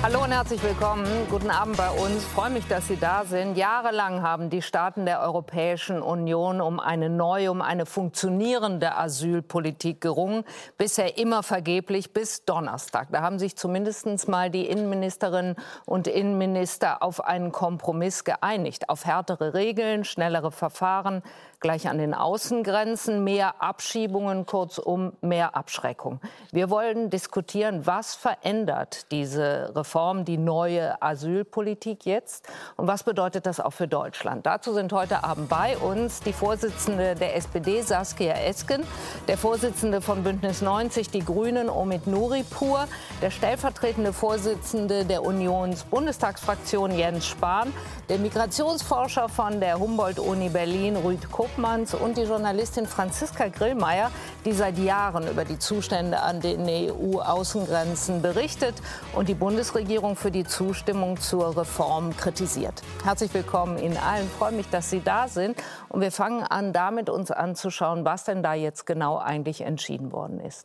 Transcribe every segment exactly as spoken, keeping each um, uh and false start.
Hallo und herzlich willkommen. Guten Abend bei uns. Ich freue mich, dass Sie da sind. Jahrelang haben die Staaten der Europäischen Union um eine neue, um eine funktionierende Asylpolitik gerungen. Bisher immer vergeblich bis Donnerstag. Da haben sich zumindest mal die Innenministerinnen und Innenminister auf einen Kompromiss geeinigt. Auf härtere Regeln, schnellere Verfahren, gleich an den Außengrenzen, mehr Abschiebungen, kurzum mehr Abschreckung. Wir wollen diskutieren, was verändert diese Reform, die neue Asylpolitik jetzt und was bedeutet das auch für Deutschland. Dazu sind heute Abend bei uns die Vorsitzende der S P D, Saskia Esken, der Vorsitzende von Bündnis neunzig, die Grünen, Omid Nuripur, der stellvertretende Vorsitzende der Unionsbundestagsfraktion, Jens Spahn, der Migrationsforscher von der Humboldt-Uni Berlin, Ruud Koopmans, und die Journalistin Franziska Grillmeier, die seit Jahren über die Zustände an den E U-Außengrenzen berichtet und die Bundesregierung für die Zustimmung zur Reform kritisiert. Herzlich willkommen Ihnen allen. Ich freue mich, dass Sie da sind. Und wir fangen an, damit uns anzuschauen, was denn da jetzt genau eigentlich entschieden worden ist.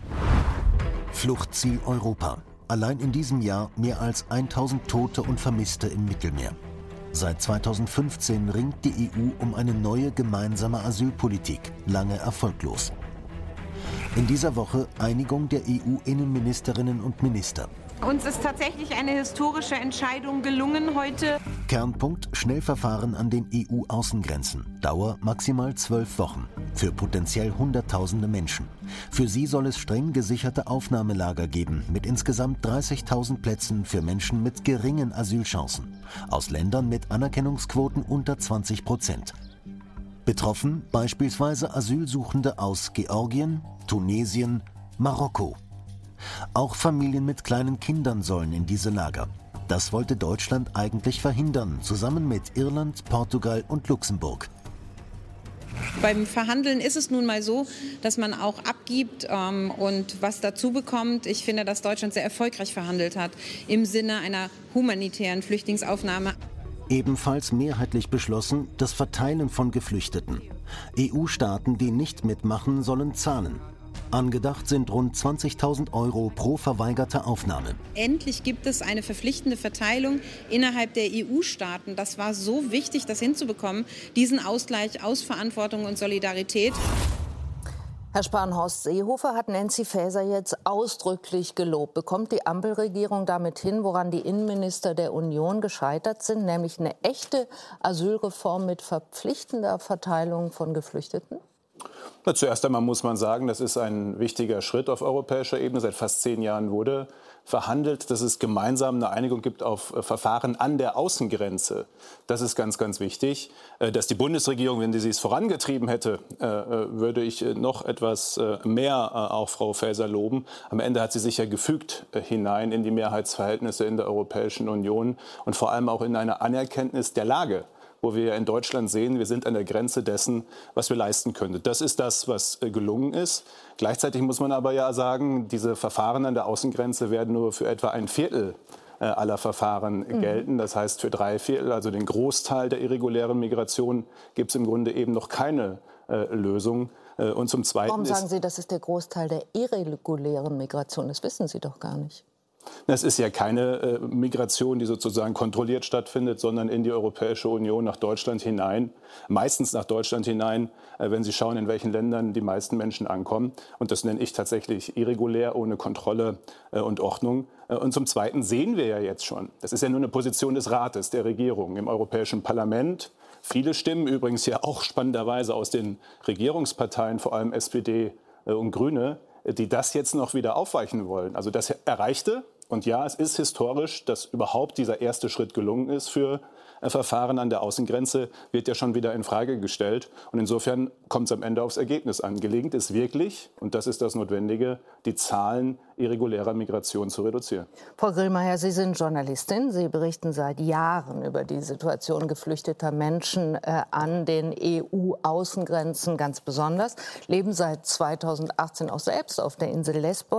Fluchtziel Europa. Allein in diesem Jahr mehr als tausend Tote und Vermisste im Mittelmeer. Seit zweitausendfünfzehn ringt die E U um eine neue gemeinsame Asylpolitik, lange erfolglos. In dieser Woche Einigung der E U-Innenministerinnen und Minister. Uns ist tatsächlich eine historische Entscheidung gelungen heute. Kernpunkt: Schnellverfahren an den E U-Außengrenzen. Dauer maximal zwölf Wochen. Für potenziell Hunderttausende Menschen. Für sie soll es streng gesicherte Aufnahmelager geben mit insgesamt dreißigtausend Plätzen für Menschen mit geringen Asylchancen. Aus Ländern mit Anerkennungsquoten unter zwanzig Prozent. Betroffen beispielsweise Asylsuchende aus Georgien, Tunesien, Marokko. Auch Familien mit kleinen Kindern sollen in diese Lager. Das wollte Deutschland eigentlich verhindern, zusammen mit Irland, Portugal und Luxemburg. Beim Verhandeln ist es nun mal so, dass man auch abgibt ähm, und was dazu bekommt. Ich finde, dass Deutschland sehr erfolgreich verhandelt hat im Sinne einer humanitären Flüchtlingsaufnahme. Ebenfalls mehrheitlich beschlossen, das Verteilen von Geflüchteten. E U-Staaten, die nicht mitmachen, sollen zahlen. Angedacht sind rund zwanzigtausend Euro pro verweigerte Aufnahme. Endlich gibt es eine verpflichtende Verteilung innerhalb der E U-Staaten. Das war so wichtig, das hinzubekommen, diesen Ausgleich aus Verantwortung und Solidarität. Herr Spahn, Horst Seehofer hat Nancy Faeser jetzt ausdrücklich gelobt. Bekommt die Ampelregierung damit hin, woran die Innenminister der Union gescheitert sind, nämlich eine echte Asylreform mit verpflichtender Verteilung von Geflüchteten? Na, zuerst einmal muss man sagen, das ist ein wichtiger Schritt auf europäischer Ebene. Seit fast zehn Jahren wurde verhandelt, dass es gemeinsam eine Einigung gibt auf Verfahren an der Außengrenze. Das ist ganz, ganz wichtig. Dass die Bundesregierung, wenn sie es vorangetrieben hätte, würde ich noch etwas mehr auch Frau Faeser loben. Am Ende hat sie sich ja gefügt hinein in die Mehrheitsverhältnisse in der Europäischen Union und vor allem auch in eine Anerkenntnis der Lage, wo wir in Deutschland sehen, wir sind an der Grenze dessen, was wir leisten können. Das ist das, was gelungen ist. Gleichzeitig muss man aber ja sagen, diese Verfahren an der Außengrenze werden nur für etwa ein Viertel aller Verfahren mhm. gelten. Das heißt, für drei Viertel, also den Großteil der irregulären Migration, gibt es im Grunde eben noch keine äh, Lösung. Und zum Zweiten Warum sagen Sie, das ist der Großteil der irregulären Migration? Das wissen Sie doch gar nicht. Das ist ja keine äh, Migration, die sozusagen kontrolliert stattfindet, sondern in die Europäische Union, nach Deutschland hinein. Meistens nach Deutschland hinein, äh, wenn Sie schauen, in welchen Ländern die meisten Menschen ankommen. Und das nenne ich tatsächlich irregulär, ohne Kontrolle äh, und Ordnung. Äh, und zum Zweiten sehen wir ja jetzt schon, das ist ja nur eine Position des Rates, der Regierung im Europäischen Parlament. Viele Stimmen übrigens ja auch spannenderweise aus den Regierungsparteien, vor allem S P D äh, und Grüne, die das jetzt noch wieder aufweichen wollen. Also das Erreichte, und ja, es ist historisch, dass überhaupt dieser erste Schritt gelungen ist für Verfahren an der Außengrenze, wird ja schon wieder in Frage gestellt. Und insofern kommt es am Ende aufs Ergebnis an. Gelingt es wirklich, und das ist das Notwendige, die Zahlen irregulärer Migration zu reduzieren. Frau Grillmeier, Sie sind Journalistin. Sie berichten seit Jahren über die Situation geflüchteter Menschen äh, an den E U-Außengrenzen ganz besonders. Leben seit zweitausendachtzehn auch selbst auf der Insel Lesbos.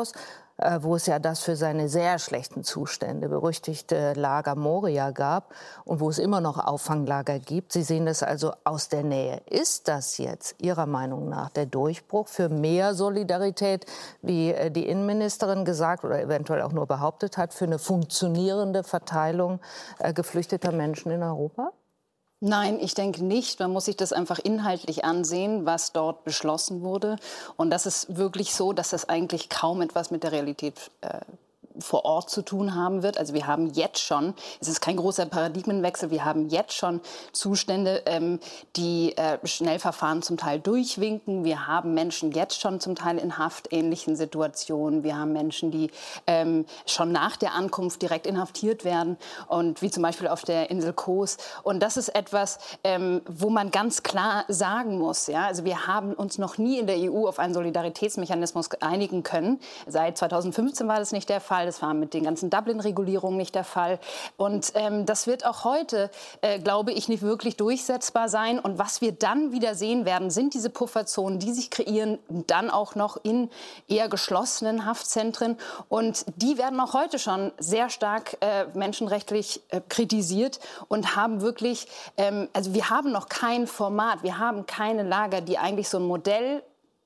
wo es ja das für seine sehr schlechten Zustände berüchtigte Lager Moria gab und wo es immer noch Auffanglager gibt. Sie sehen das also aus der Nähe. Ist das jetzt Ihrer Meinung nach der Durchbruch für mehr Solidarität, wie die Innenministerin gesagt oder eventuell auch nur behauptet hat, für eine funktionierende Verteilung geflüchteter Menschen in Europa? Nein, ich denke nicht. Man muss sich das einfach inhaltlich ansehen, was dort beschlossen wurde. Und das ist wirklich so, dass das eigentlich kaum etwas mit der Realität äh, vor Ort zu tun haben wird. Also wir haben jetzt schon, es ist kein großer Paradigmenwechsel, wir haben jetzt schon Zustände, ähm, die äh, Schnellverfahren zum Teil durchwinken. Wir haben Menschen jetzt schon zum Teil in haftähnlichen Situationen. Wir haben Menschen, die ähm, schon nach der Ankunft direkt inhaftiert werden, und wie zum Beispiel auf der Insel Kos. Und das ist etwas, ähm, wo man ganz klar sagen muss, ja, also wir haben uns noch nie in der E U auf einen Solidaritätsmechanismus einigen können. Seit zweitausendfünfzehn war das nicht der Fall. Das war mit den ganzen Dublin-Regulierungen nicht der Fall. Und ähm, das wird auch heute, äh, glaube ich, nicht wirklich durchsetzbar sein. Und was wir dann wieder sehen werden, sind diese Pufferzonen, die sich kreieren, dann auch noch in eher geschlossenen Haftzentren. Und die werden auch heute schon sehr stark äh, menschenrechtlich äh, kritisiert und haben wirklich, ähm, also wir haben noch kein Format, wir haben keine Lager, die eigentlich so ein Modell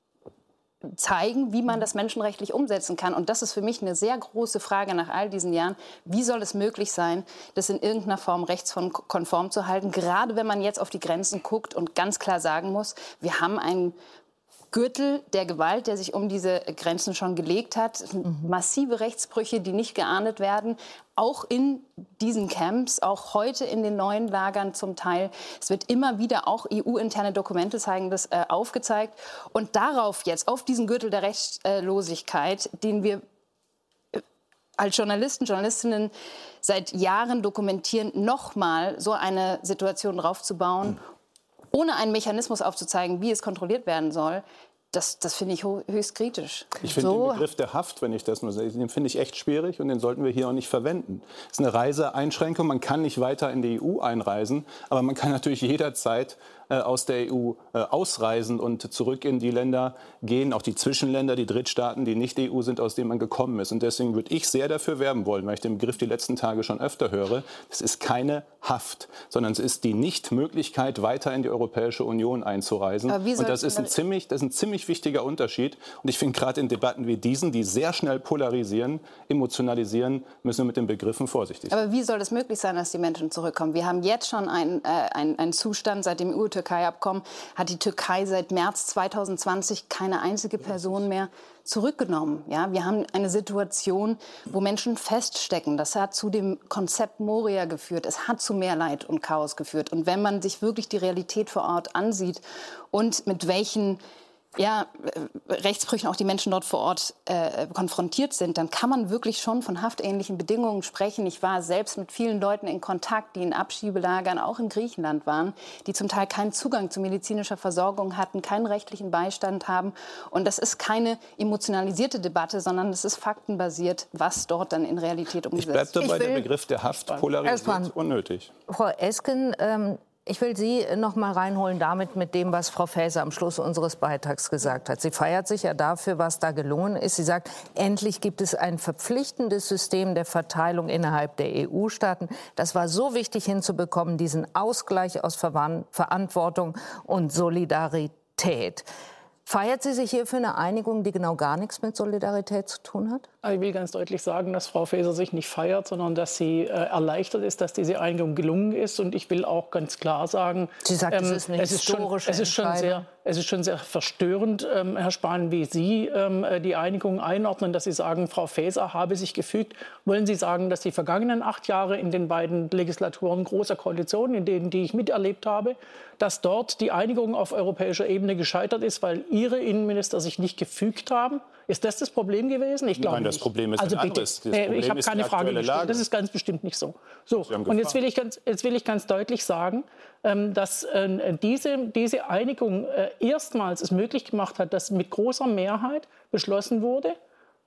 zeigen, wie man das menschenrechtlich umsetzen kann. Und das ist für mich eine sehr große Frage nach all diesen Jahren. Wie soll es möglich sein, das in irgendeiner Form rechtskonform zu halten, gerade wenn man jetzt auf die Grenzen guckt und ganz klar sagen muss, wir haben einen Gürtel der Gewalt, der sich um diese Grenzen schon gelegt hat. Mhm. Massive Rechtsbrüche, die nicht geahndet werden. Auch in diesen Camps, auch heute in den neuen Lagern zum Teil. Es wird immer wieder, auch E U-interne Dokumente zeigen das, äh, aufgezeigt. Und darauf jetzt, auf diesen Gürtel der Rechtlosigkeit, den wir als Journalisten, Journalistinnen seit Jahren dokumentieren, nochmal so eine Situation draufzubauen, mhm. ohne einen Mechanismus aufzuzeigen, wie es kontrolliert werden soll, das, das finde ich höchst kritisch. Ich finde so. den Begriff der Haft, wenn ich das nur sage, den finde ich echt schwierig und den sollten wir hier auch nicht verwenden. Es ist eine Reiseeinschränkung, man kann nicht weiter in die E U einreisen, aber man kann natürlich jederzeit äh, aus der E U äh, ausreisen und zurück in die Länder gehen, auch die Zwischenländer, die Drittstaaten, die nicht E U sind, aus denen man gekommen ist. Und deswegen würde ich sehr dafür werben wollen, weil ich den Begriff die letzten Tage schon öfter höre, es ist keine Haft, sondern es ist die Nichtmöglichkeit, weiter in die Europäische Union einzureisen. Und das ist ein ziemlich, das ist ein ziemlich wichtiger Unterschied. Und ich finde, gerade in Debatten wie diesen, die sehr schnell polarisieren, emotionalisieren, müssen wir mit den Begriffen vorsichtig sein. Aber wie soll es möglich sein, dass die Menschen zurückkommen? Wir haben jetzt schon einen, äh, einen, einen Zustand, seit dem E U-Türkei-Abkommen hat die Türkei seit März zweitausendzwanzig keine einzige Person mehr zurückgenommen. Ja, wir haben eine Situation, wo Menschen feststecken. Das hat zu dem Konzept Moria geführt. Es hat zu mehr Leid und Chaos geführt. Und wenn man sich wirklich die Realität vor Ort ansieht und mit welchen ja, Rechtsbrüchen auch die Menschen dort vor Ort äh, konfrontiert sind, dann kann man wirklich schon von haftähnlichen Bedingungen sprechen. Ich war selbst mit vielen Leuten in Kontakt, die in Abschiebelagern auch in Griechenland waren, die zum Teil keinen Zugang zu medizinischer Versorgung hatten, keinen rechtlichen Beistand haben. Und das ist keine emotionalisierte Debatte, sondern es ist faktenbasiert, was dort dann in Realität umgesetzt wird. Ich bleibe dabei, der Begriff der Haft polarisiert, unnötig. Frau Esken, ähm ich will Sie noch mal reinholen damit mit dem, was Frau Faeser am Schluss unseres Beitrags gesagt hat. Sie feiert sich ja dafür, was da gelungen ist. Sie sagt, endlich gibt es ein verpflichtendes System der Verteilung innerhalb der E U-Staaten. Das war so wichtig hinzubekommen, diesen Ausgleich aus Verantwortung und Solidarität. Feiert sie sich hier für eine Einigung, die genau gar nichts mit Solidarität zu tun hat? Ich will ganz deutlich sagen, dass Frau Faeser sich nicht feiert, sondern dass sie äh, erleichtert ist, dass diese Einigung gelungen ist. Und ich will auch ganz klar sagen, sie sagt, ähm, es ist eine es historische ist schon, es ist schon sehr, es ist schon sehr verstörend, ähm, Herr Spahn, wie Sie ähm, die Einigung einordnen, dass Sie sagen, Frau Faeser habe sich gefügt. Wollen Sie sagen, dass die vergangenen acht Jahre in den beiden Legislaturen großer Koalitionen, in denen die ich miterlebt habe, dass dort die Einigung auf europäischer Ebene gescheitert ist, weil Ihre Innenminister sich nicht gefügt haben? Ist das das Problem gewesen? Ich glaube Nein, das nicht. Problem ist also ein anderes. Bitte, nee, ich habe keine Frage gestellt. Das ist ganz bestimmt nicht so. So, und jetzt will ich ganz, jetzt will ich ganz deutlich sagen, ähm, dass äh, diese, diese Einigung äh, erstmals es möglich gemacht hat, dass mit großer Mehrheit beschlossen wurde,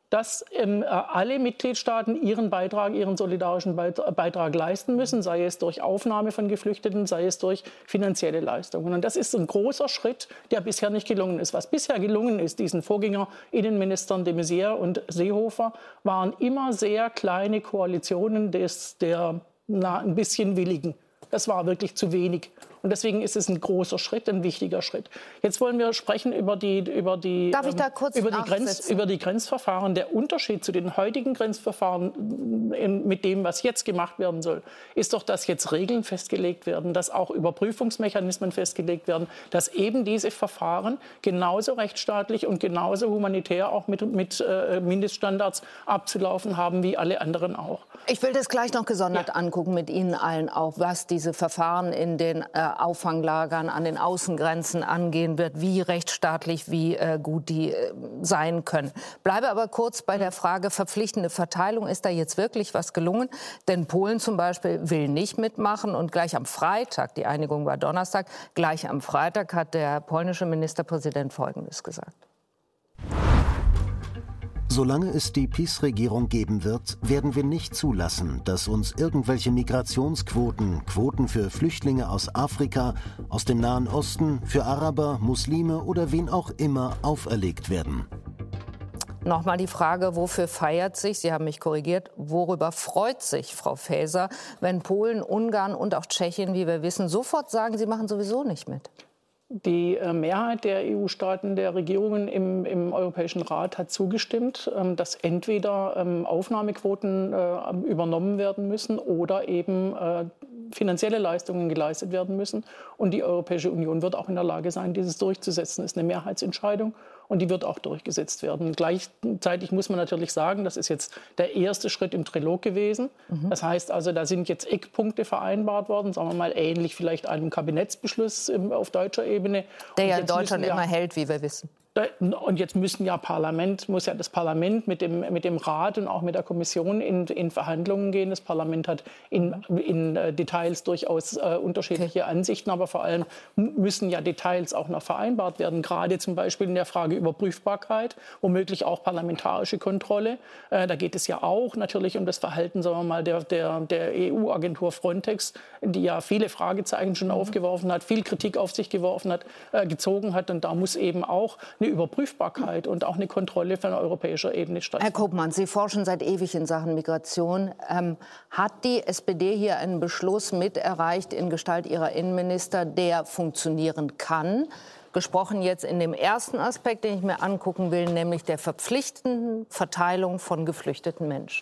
dass ähm, alle Mitgliedstaaten ihren Beitrag, ihren solidarischen Beitrag leisten müssen, sei es durch Aufnahme von Geflüchteten, sei es durch finanzielle Leistungen. Und das ist ein großer Schritt, der bisher nicht gelungen ist. Was bisher gelungen ist, diesen Vorgänger-Innenministern de Maizière und Seehofer, waren immer sehr kleine Koalitionen des, der na, ein bisschen Willigen. Das war wirklich zu wenig. Und deswegen ist es ein großer Schritt, ein wichtiger Schritt. Jetzt wollen wir sprechen über die, über die, Darf ich da kurz über die, Grenz, über die Grenzverfahren. Der Unterschied zu den heutigen Grenzverfahren mit dem, was jetzt gemacht werden soll, ist doch, dass jetzt Regeln festgelegt werden, dass auch Überprüfungsmechanismen festgelegt werden, dass eben diese Verfahren genauso rechtsstaatlich und genauso humanitär auch mit, mit äh, Mindeststandards abzulaufen haben wie alle anderen auch. Ich will das gleich noch gesondert ja. angucken mit Ihnen allen auch, was diese Verfahren in den äh, Auffanglagern an den Außengrenzen angehen wird, wie rechtsstaatlich, wie äh, gut die äh, sein können. Bleibe aber kurz bei der Frage verpflichtende Verteilung. Ist da jetzt wirklich was gelungen? Denn Polen zum Beispiel will nicht mitmachen. Und gleich am Freitag, die Einigung war Donnerstag, gleich am Freitag hat der polnische Ministerpräsident Folgendes gesagt. Solange es die PiS-Regierung geben wird, werden wir nicht zulassen, dass uns irgendwelche Migrationsquoten, Quoten für Flüchtlinge aus Afrika, aus dem Nahen Osten, für Araber, Muslime oder wen auch immer auferlegt werden. Nochmal die Frage, wofür feiert sich, Sie haben mich korrigiert, worüber freut sich Frau Faeser, wenn Polen, Ungarn und auch Tschechien, wie wir wissen, sofort sagen, sie machen sowieso nicht mit? Die Mehrheit der E U-Staaten, der Regierungen im, im Europäischen Rat hat zugestimmt, dass entweder Aufnahmequoten übernommen werden müssen oder eben finanzielle Leistungen geleistet werden müssen. Und die Europäische Union wird auch in der Lage sein, dieses durchzusetzen. Das ist eine Mehrheitsentscheidung. Und die wird auch durchgesetzt werden. Gleichzeitig muss man natürlich sagen, das ist jetzt der erste Schritt im Trilog gewesen. Mhm. Das heißt also, da sind jetzt Eckpunkte vereinbart worden, sagen wir mal ähnlich vielleicht einem Kabinettsbeschluss auf deutscher Ebene. Der ja in Deutschland immer hält, wie wir wissen. Und jetzt müssen ja Parlament, muss ja das Parlament mit dem, mit dem Rat und auch mit der Kommission in, in Verhandlungen gehen. Das Parlament hat in, in Details durchaus äh, unterschiedliche okay. Ansichten, aber vor allem müssen ja Details auch noch vereinbart werden. Gerade zum Beispiel in der Frage Überprüfbarkeit, womöglich auch parlamentarische Kontrolle. Äh, da geht es ja auch natürlich um das Verhalten, sagen wir mal, der, der, der E U-Agentur Frontex, die ja viele Fragezeichen schon mhm. aufgeworfen hat, viel Kritik auf sich geworfen hat, äh, gezogen hat. Und da muss eben auch eine Überprüfbarkeit und auch eine Kontrolle von europäischer Ebene stattfinden. Herr Koopmann, Sie forschen seit ewig in Sachen Migration. Ähm, hat die S P D hier einen Beschluss mit erreicht in Gestalt ihrer Innenminister, der funktionieren kann? Gesprochen jetzt in dem ersten Aspekt, den ich mir angucken will, nämlich der verpflichtenden Verteilung von geflüchteten Menschen.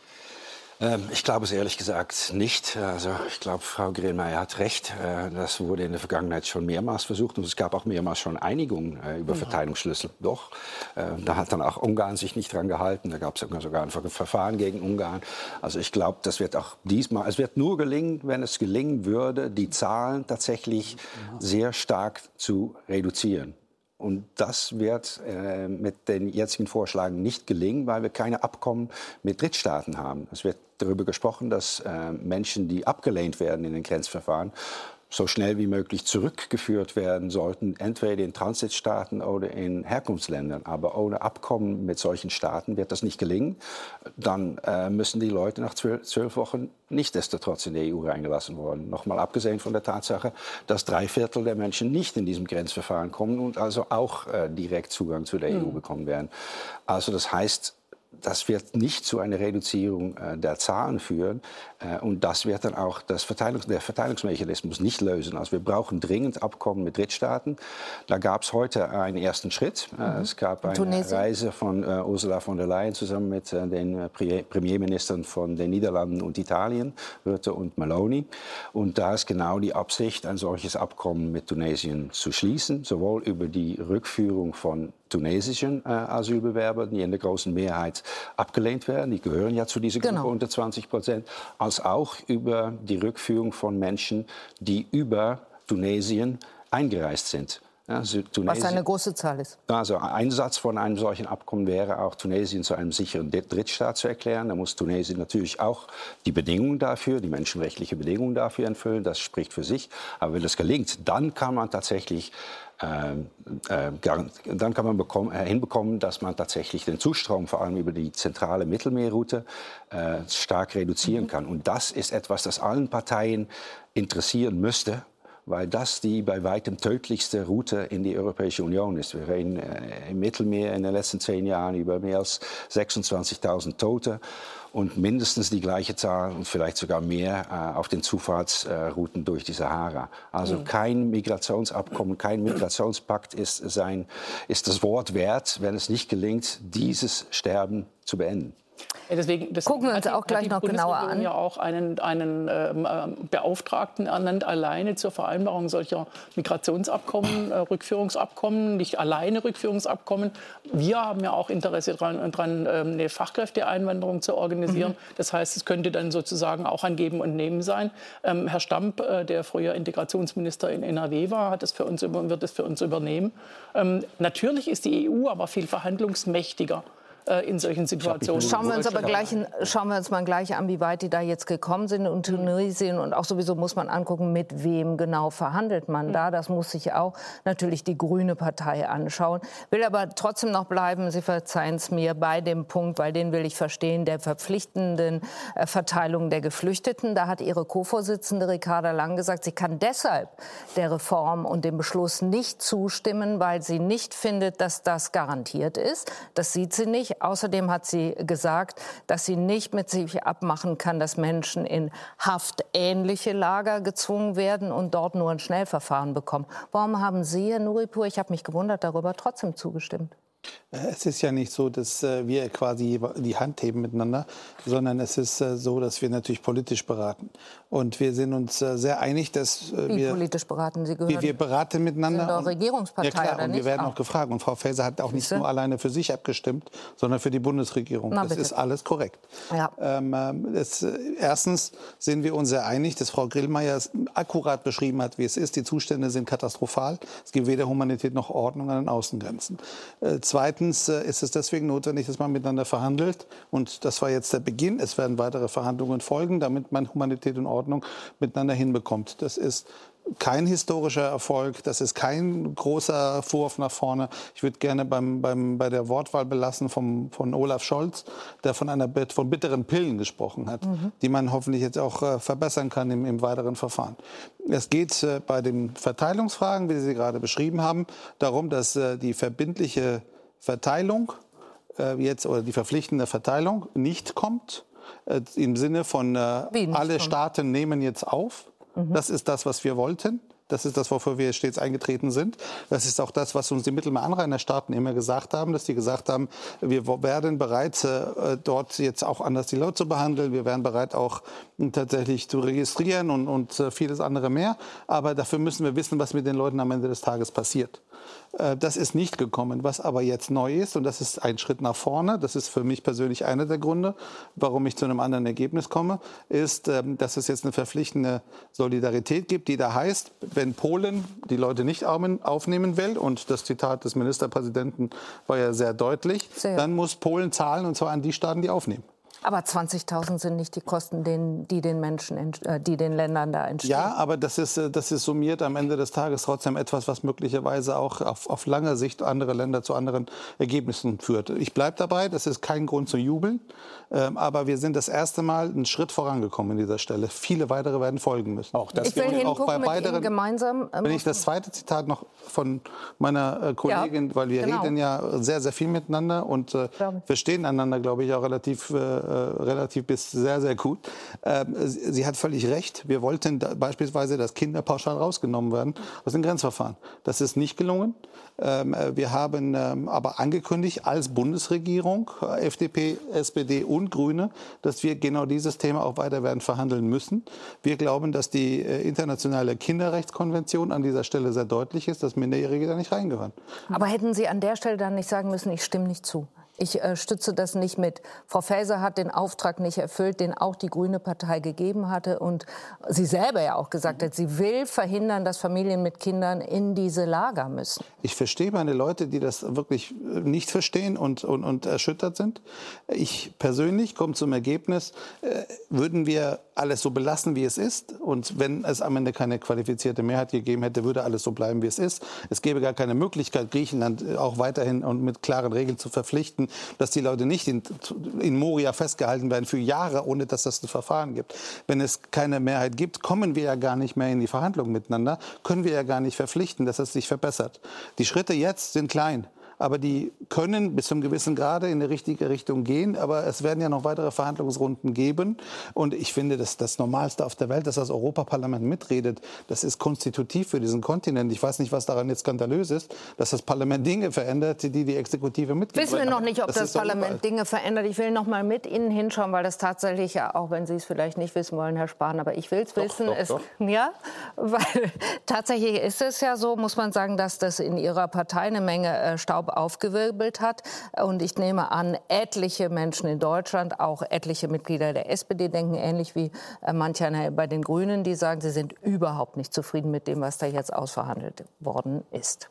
Ich glaube es ehrlich gesagt nicht. Also ich glaube, Frau Grenmeier hat recht. Das wurde in der Vergangenheit schon mehrmals versucht und es gab auch mehrmals schon Einigungen über Verteilungsschlüssel. Doch, da hat dann auch Ungarn sich nicht dran gehalten. Da gab es sogar ein Verfahren gegen Ungarn. Also ich glaube, das wird auch diesmal, es wird nur gelingen, wenn es gelingen würde, die Zahlen tatsächlich sehr stark zu reduzieren. Und das wird äh, mit den jetzigen Vorschlägen nicht gelingen, weil wir keine Abkommen mit Drittstaaten haben. Es wird darüber gesprochen, dass äh, Menschen, die abgelehnt werden in den Grenzverfahren, so schnell wie möglich zurückgeführt werden sollten, entweder in Transitstaaten oder in Herkunftsländern. Aber ohne Abkommen mit solchen Staaten wird das nicht gelingen. Dann äh, müssen die Leute nach zwölf, zwölf Wochen nichtsdestotrotz in die E U reingelassen worden. Nochmal abgesehen von der Tatsache, dass drei Viertel der Menschen nicht in diesem Grenzverfahren kommen und also auch äh, direkt Zugang zu der mhm. E U bekommen werden. Also das heißt, das wird nicht zu einer Reduzierung äh, der Zahlen führen. Äh, und das wird dann auch das Verteilungs der Verteilungsmechanismus nicht lösen. Also wir brauchen dringend Abkommen mit Drittstaaten. Da gab es heute einen ersten Schritt. Mhm. Äh, es gab eine Tunesien. Reise von äh, Ursula von der Leyen zusammen mit äh, den äh, Premierministern von den Niederlanden und Italien, Rutte und Meloni. Und da ist genau die Absicht, ein solches Abkommen mit Tunesien zu schließen, sowohl über die Rückführung von tunesischen äh, Asylbewerbern, die in der großen Mehrheit abgelehnt werden, die gehören ja zu dieser Gruppe genau. unter zwanzig Prozent, als auch über die Rückführung von Menschen, die über Tunesien eingereist sind. Ja, also was eine große Zahl ist. Also ein Satz von einem solchen Abkommen wäre auch, Tunesien zu einem sicheren Drittstaat zu erklären. Da muss Tunesien natürlich auch die Bedingungen dafür, die menschenrechtlichen Bedingungen dafür erfüllen. Das spricht für sich. Aber wenn das gelingt, dann kann man tatsächlich äh, äh, dann kann man bekommen, äh, hinbekommen, dass man tatsächlich den Zustrom vor allem über die zentrale Mittelmeerroute äh, stark reduzieren mhm. kann. Und das ist etwas, das allen Parteien interessieren müsste, weil das die bei weitem tödlichste Route in die Europäische Union ist. Wir reden äh, im Mittelmeer in den letzten zehn Jahren über mehr als sechsundzwanzigtausend Tote und mindestens die gleiche Zahl und vielleicht sogar mehr äh, auf den Zufahrtsrouten äh, durch die Sahara. Also mhm. kein Migrationsabkommen, kein Migrationspakt ist, sein, ist das Wort wert, wenn es nicht gelingt, dieses Sterben zu beenden. Ja, deswegen, deswegen Gucken wir uns auch gleich noch genauer an. Ja auch einen, einen ähm, Beauftragten ernannt, alleine zur Vereinbarung solcher Migrationsabkommen, äh, Rückführungsabkommen, nicht alleine Rückführungsabkommen. Wir haben ja auch Interesse daran, dran, ähm, eine Fachkräfteeinwanderung zu organisieren. Mhm. Das heißt, es könnte dann sozusagen auch ein Geben und Nehmen sein. Ähm, Herr Stamp, äh, der früher Integrationsminister in N R W war, hat das für uns, wird das für uns übernehmen. Ähm, natürlich ist die E U aber viel verhandlungsmächtiger in solchen Situationen. Schauen wir uns aber gleich, schauen wir uns mal gleich an, wie weit die da jetzt gekommen sind in Tunesien. Und auch sowieso muss man angucken, mit wem genau verhandelt man da. Das muss sich auch natürlich die Grüne Partei anschauen. Will aber trotzdem noch bleiben, Sie verzeihen es mir, bei dem Punkt, weil den will ich verstehen, der verpflichtenden Verteilung der Geflüchteten. Da hat Ihre Co-Vorsitzende Ricarda Lang gesagt, sie kann deshalb der Reform und dem Beschluss nicht zustimmen, weil sie nicht findet, dass das garantiert ist. Das sieht sie nicht. Außerdem hat sie gesagt, dass sie nicht mit sich abmachen kann, dass Menschen in haftähnliche Lager gezwungen werden und dort nur ein Schnellverfahren bekommen. Warum haben Sie, Herr Nuripur, ich habe mich gewundert darüber, trotzdem zugestimmt? Es ist ja nicht so, dass wir quasi die Hand heben miteinander, sondern es ist so, dass wir natürlich politisch beraten. Und wir sind uns sehr einig, dass Wie wir... politisch beraten? Sie gehören, wir, wir beraten miteinander. Sie sind doch Regierungspartei, ja klar, oder und nicht? wir werden Ah. auch gefragt. Und Frau Faeser hat auch nicht nur alleine für sich abgestimmt, sondern für die Bundesregierung. Na, das bitte. ist alles korrekt. Ja. Ähm, das, erstens sind wir uns sehr einig, dass Frau Grillmeier es akkurat beschrieben hat, wie es ist. Die Zustände sind katastrophal. Es gibt weder Humanität noch Ordnung an den Außengrenzen. Äh, zweitens äh, ist es deswegen notwendig, dass man miteinander verhandelt. Und das war jetzt der Beginn. Es werden weitere Verhandlungen folgen, damit man Humanität und Ordnung miteinander hinbekommt. Das ist kein historischer Erfolg, das ist kein großer Vorwurf nach vorne. Ich würde gerne beim, beim, bei der Wortwahl belassen vom, von Olaf Scholz, der von, einer, von bitteren Pillen gesprochen hat, mhm. die man hoffentlich jetzt auch äh, verbessern kann im, im weiteren Verfahren. Es geht äh, bei den Verteilungsfragen, wie Sie gerade beschrieben haben, darum, dass äh, die verbindliche Verteilung äh, jetzt oder die verpflichtende Verteilung nicht kommt, äh, im Sinne von äh, alle kommt. Staaten nehmen jetzt auf. Mhm. Das ist das, was wir wollten. Das ist das, wofür wir stets eingetreten sind. Das ist auch das, was uns die Mittelmeeranrainerstaaten immer gesagt haben, dass die gesagt haben, wir werden bereit, äh, dort jetzt auch anders die Leute zu behandeln. Wir wären bereit, auch tatsächlich zu registrieren und, und äh, vieles andere mehr. Aber dafür müssen wir wissen, was mit den Leuten am Ende des Tages passiert. Äh, das ist nicht gekommen. Was aber jetzt neu ist, und das ist ein Schritt nach vorne, das ist für mich persönlich einer der Gründe, warum ich zu einem anderen Ergebnis komme, ist, äh, dass es jetzt eine verpflichtende Solidarität gibt, die da heißt, wenn Polen die Leute nicht aufnehmen will, und das Zitat des Ministerpräsidenten war ja sehr deutlich, sehr. dann muss Polen zahlen, und zwar an die Staaten, die aufnehmen. Aber zwanzigtausend sind nicht die Kosten, die den Menschen, die den Ländern da entstehen. Ja, aber das ist, das ist summiert am Ende des Tages trotzdem etwas, was möglicherweise auch auf, auf lange Sicht andere Länder zu anderen Ergebnissen führt. Ich bleibe dabei, das ist kein Grund zu jubeln, ähm, aber wir sind das erste Mal einen Schritt vorangekommen an dieser Stelle. Viele weitere werden folgen müssen. Auch das ich will hingucken auch bei mit weiteren, Ihnen gemeinsam. Ähm, wenn ich das zweite Zitat noch von meiner äh, Kollegin, ja, weil wir genau. reden ja sehr, sehr viel miteinander und äh, verstehen einander, glaube ich, auch relativ äh, relativ bis sehr, sehr gut. Ähm, sie hat völlig recht. Wir wollten da beispielsweise, dass Kinder pauschal rausgenommen werden aus den Grenzverfahren. Das ist nicht gelungen. Ähm, wir haben ähm, aber angekündigt als Bundesregierung, F D P, S P D und Grüne, dass wir genau dieses Thema auch weiter werden verhandeln müssen. Wir glauben, dass die äh, internationale Kinderrechtskonvention an dieser Stelle sehr deutlich ist, dass Minderjährige da nicht reingehören. Aber hätten Sie an der Stelle dann nicht sagen müssen, ich stimme nicht zu? Ich äh, stütze das nicht mit. Frau Faeser hat den Auftrag nicht erfüllt, den auch die Grüne Partei gegeben hatte und sie selber ja auch gesagt hat, sie will verhindern, dass Familien mit Kindern in diese Lager müssen. Ich verstehe meine Leute, die das wirklich nicht verstehen und, und, und erschüttert sind. Ich persönlich komme zum Ergebnis, äh, würden wir alles so belassen, wie es ist. Und wenn es am Ende keine qualifizierte Mehrheit gegeben hätte, würde alles so bleiben, wie es ist. Es gäbe gar keine Möglichkeit, Griechenland auch weiterhin und mit klaren Regeln zu verpflichten, dass die Leute nicht in, in Moria festgehalten werden für Jahre, ohne dass es ein Verfahren gibt. Wenn es keine Mehrheit gibt, kommen wir ja gar nicht mehr in die Verhandlungen miteinander, können wir ja gar nicht verpflichten, dass es sich verbessert. Die Schritte jetzt sind klein. Aber die können bis zum gewissen Grade in die richtige Richtung gehen. Aber es werden ja noch weitere Verhandlungsrunden geben. Und ich finde, das das Normalste auf der Welt, dass das Europaparlament mitredet. Das ist konstitutiv für diesen Kontinent. Ich weiß nicht, was daran jetzt skandalös ist, dass das Parlament Dinge verändert, die die Exekutive mitgibt. Wissen wir noch nicht, ob das, das Parlament überall. Dinge verändert. Ich will noch mal mit Ihnen hinschauen, weil das tatsächlich ja, auch wenn Sie es vielleicht nicht wissen wollen, Herr Spahn, aber ich will es wissen. Doch, es, doch. Ja, weil tatsächlich ist es ja so, muss man sagen, dass das in Ihrer Partei eine Menge äh, Staub aufgewirbelt hat. Und ich nehme an, etliche Menschen in Deutschland, auch etliche Mitglieder der S P D, denken ähnlich wie äh, manche bei den Grünen, die sagen, sie sind überhaupt nicht zufrieden mit dem, was da jetzt ausverhandelt worden ist.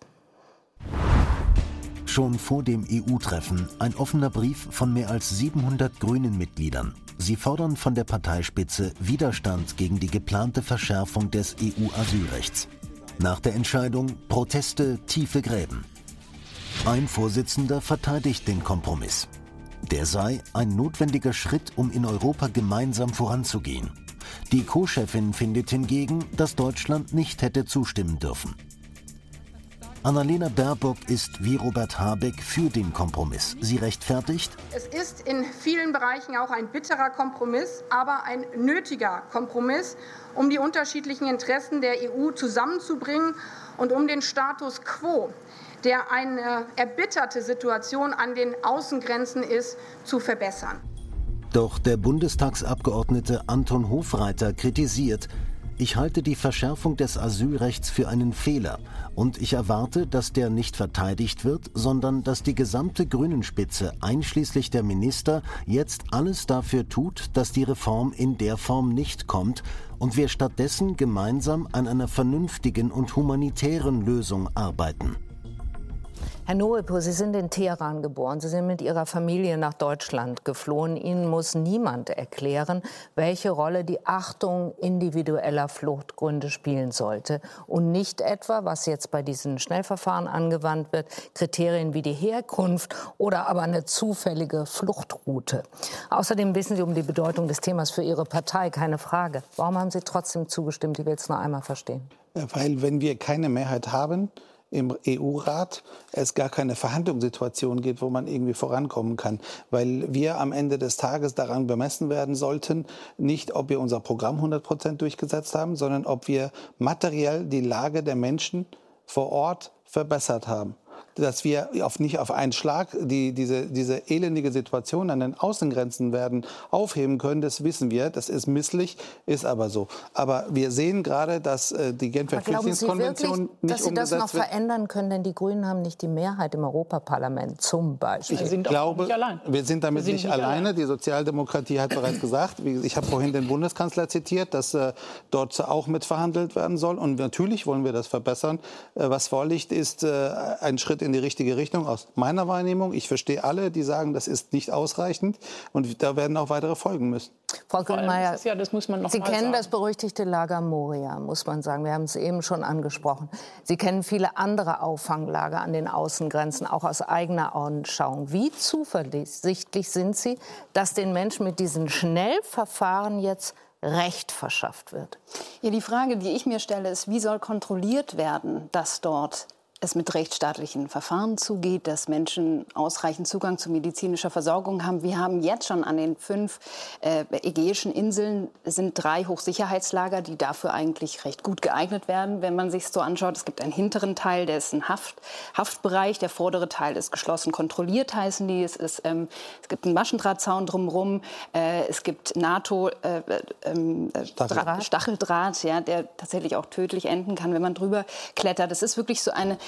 Schon vor dem E U-Treffen ein offener Brief von mehr als siebenhundert Grünen-Mitgliedern. Sie fordern von der Parteispitze Widerstand gegen die geplante Verschärfung des E U-Asylrechts. Nach der Entscheidung Proteste, tiefe Gräben. Ein Vorsitzender verteidigt den Kompromiss. Der sei ein notwendiger Schritt, um in Europa gemeinsam voranzugehen. Die Co-Chefin findet hingegen, dass Deutschland nicht hätte zustimmen dürfen. Annalena Baerbock ist wie Robert Habeck für den Kompromiss. Sie rechtfertigt: Es ist in vielen Bereichen auch ein bitterer Kompromiss, aber ein nötiger Kompromiss, um die unterschiedlichen Interessen der E U zusammenzubringen und um den Status quo, der eine erbitterte Situation an den Außengrenzen ist, zu verbessern. Doch der Bundestagsabgeordnete Anton Hofreiter kritisiert: Ich halte die Verschärfung des Asylrechts für einen Fehler und ich erwarte, dass der nicht verteidigt wird, sondern dass die gesamte Grünenspitze, einschließlich der Minister, jetzt alles dafür tut, dass die Reform in der Form nicht kommt und wir stattdessen gemeinsam an einer vernünftigen und humanitären Lösung arbeiten. Herr Norepour, Sie sind in Teheran geboren. Sie sind mit Ihrer Familie nach Deutschland geflohen. Ihnen muss niemand erklären, welche Rolle die Achtung individueller Fluchtgründe spielen sollte. Und nicht etwa, was jetzt bei diesen Schnellverfahren angewandt wird, Kriterien wie die Herkunft oder aber eine zufällige Fluchtroute. Außerdem wissen Sie um die Bedeutung des Themas für Ihre Partei, keine Frage. Warum haben Sie trotzdem zugestimmt? Ich will es noch einmal verstehen. Weil, wenn wir keine Mehrheit haben im E U-Rat, es gar keine Verhandlungssituation gibt, wo man irgendwie vorankommen kann. Weil wir am Ende des Tages daran bemessen werden sollten, nicht ob wir unser Programm hundert Prozent durchgesetzt haben, sondern ob wir materiell die Lage der Menschen vor Ort verbessert haben. Dass wir auf, nicht auf einen Schlag die, diese, diese elendige Situation an den Außengrenzen werden aufheben können, das wissen wir. Das ist misslich, ist aber so. Aber wir sehen gerade, dass äh, die Genfer Flüchtlingskonvention nicht umgesetzt wird. Dass Sie das noch verändern können, denn die Grünen haben nicht die Mehrheit im Europaparlament zum Beispiel. Ich wir sind glaube, nicht allein. wir sind damit wir sind nicht, nicht alleine. allein. Die Sozialdemokratie hat bereits gesagt, ich habe vorhin den Bundeskanzler zitiert, dass äh, dort auch mitverhandelt werden soll. Und natürlich wollen wir das verbessern. Äh, was vorliegt, ist äh, ein Schritt in die richtige Richtung aus meiner Wahrnehmung. Ich verstehe alle, die sagen, das ist nicht ausreichend und da werden auch weitere folgen müssen. Frau Grillmeier, ja, das muss man noch Sie mal kennen sagen. das berüchtigte Lager Moria, muss man sagen. Wir haben es eben schon angesprochen. Sie kennen viele andere Auffanglager an den Außengrenzen, auch aus eigener Anschauung. Wie zuversichtlich sind Sie, dass den Menschen mit diesen Schnellverfahren jetzt Recht verschafft wird? Ja, die Frage, die ich mir stelle, ist, wie soll kontrolliert werden, dass dort es mit rechtsstaatlichen Verfahren zugeht, dass Menschen ausreichend Zugang zu medizinischer Versorgung haben. Wir haben jetzt schon an den fünf äh, ägäischen Inseln sind drei Hochsicherheitslager, die dafür eigentlich recht gut geeignet werden, wenn man sich so anschaut. Es gibt einen hinteren Teil, der ist ein Haft, Haftbereich, der vordere Teil ist geschlossen kontrolliert, heißen die. Es, ist, ähm, es gibt einen Maschendrahtzaun drumherum, äh, es gibt NATO äh, äh, Stacheldraht, Stacheldraht ja, der tatsächlich auch tödlich enden kann, wenn man drüber klettert. Das ist wirklich so eine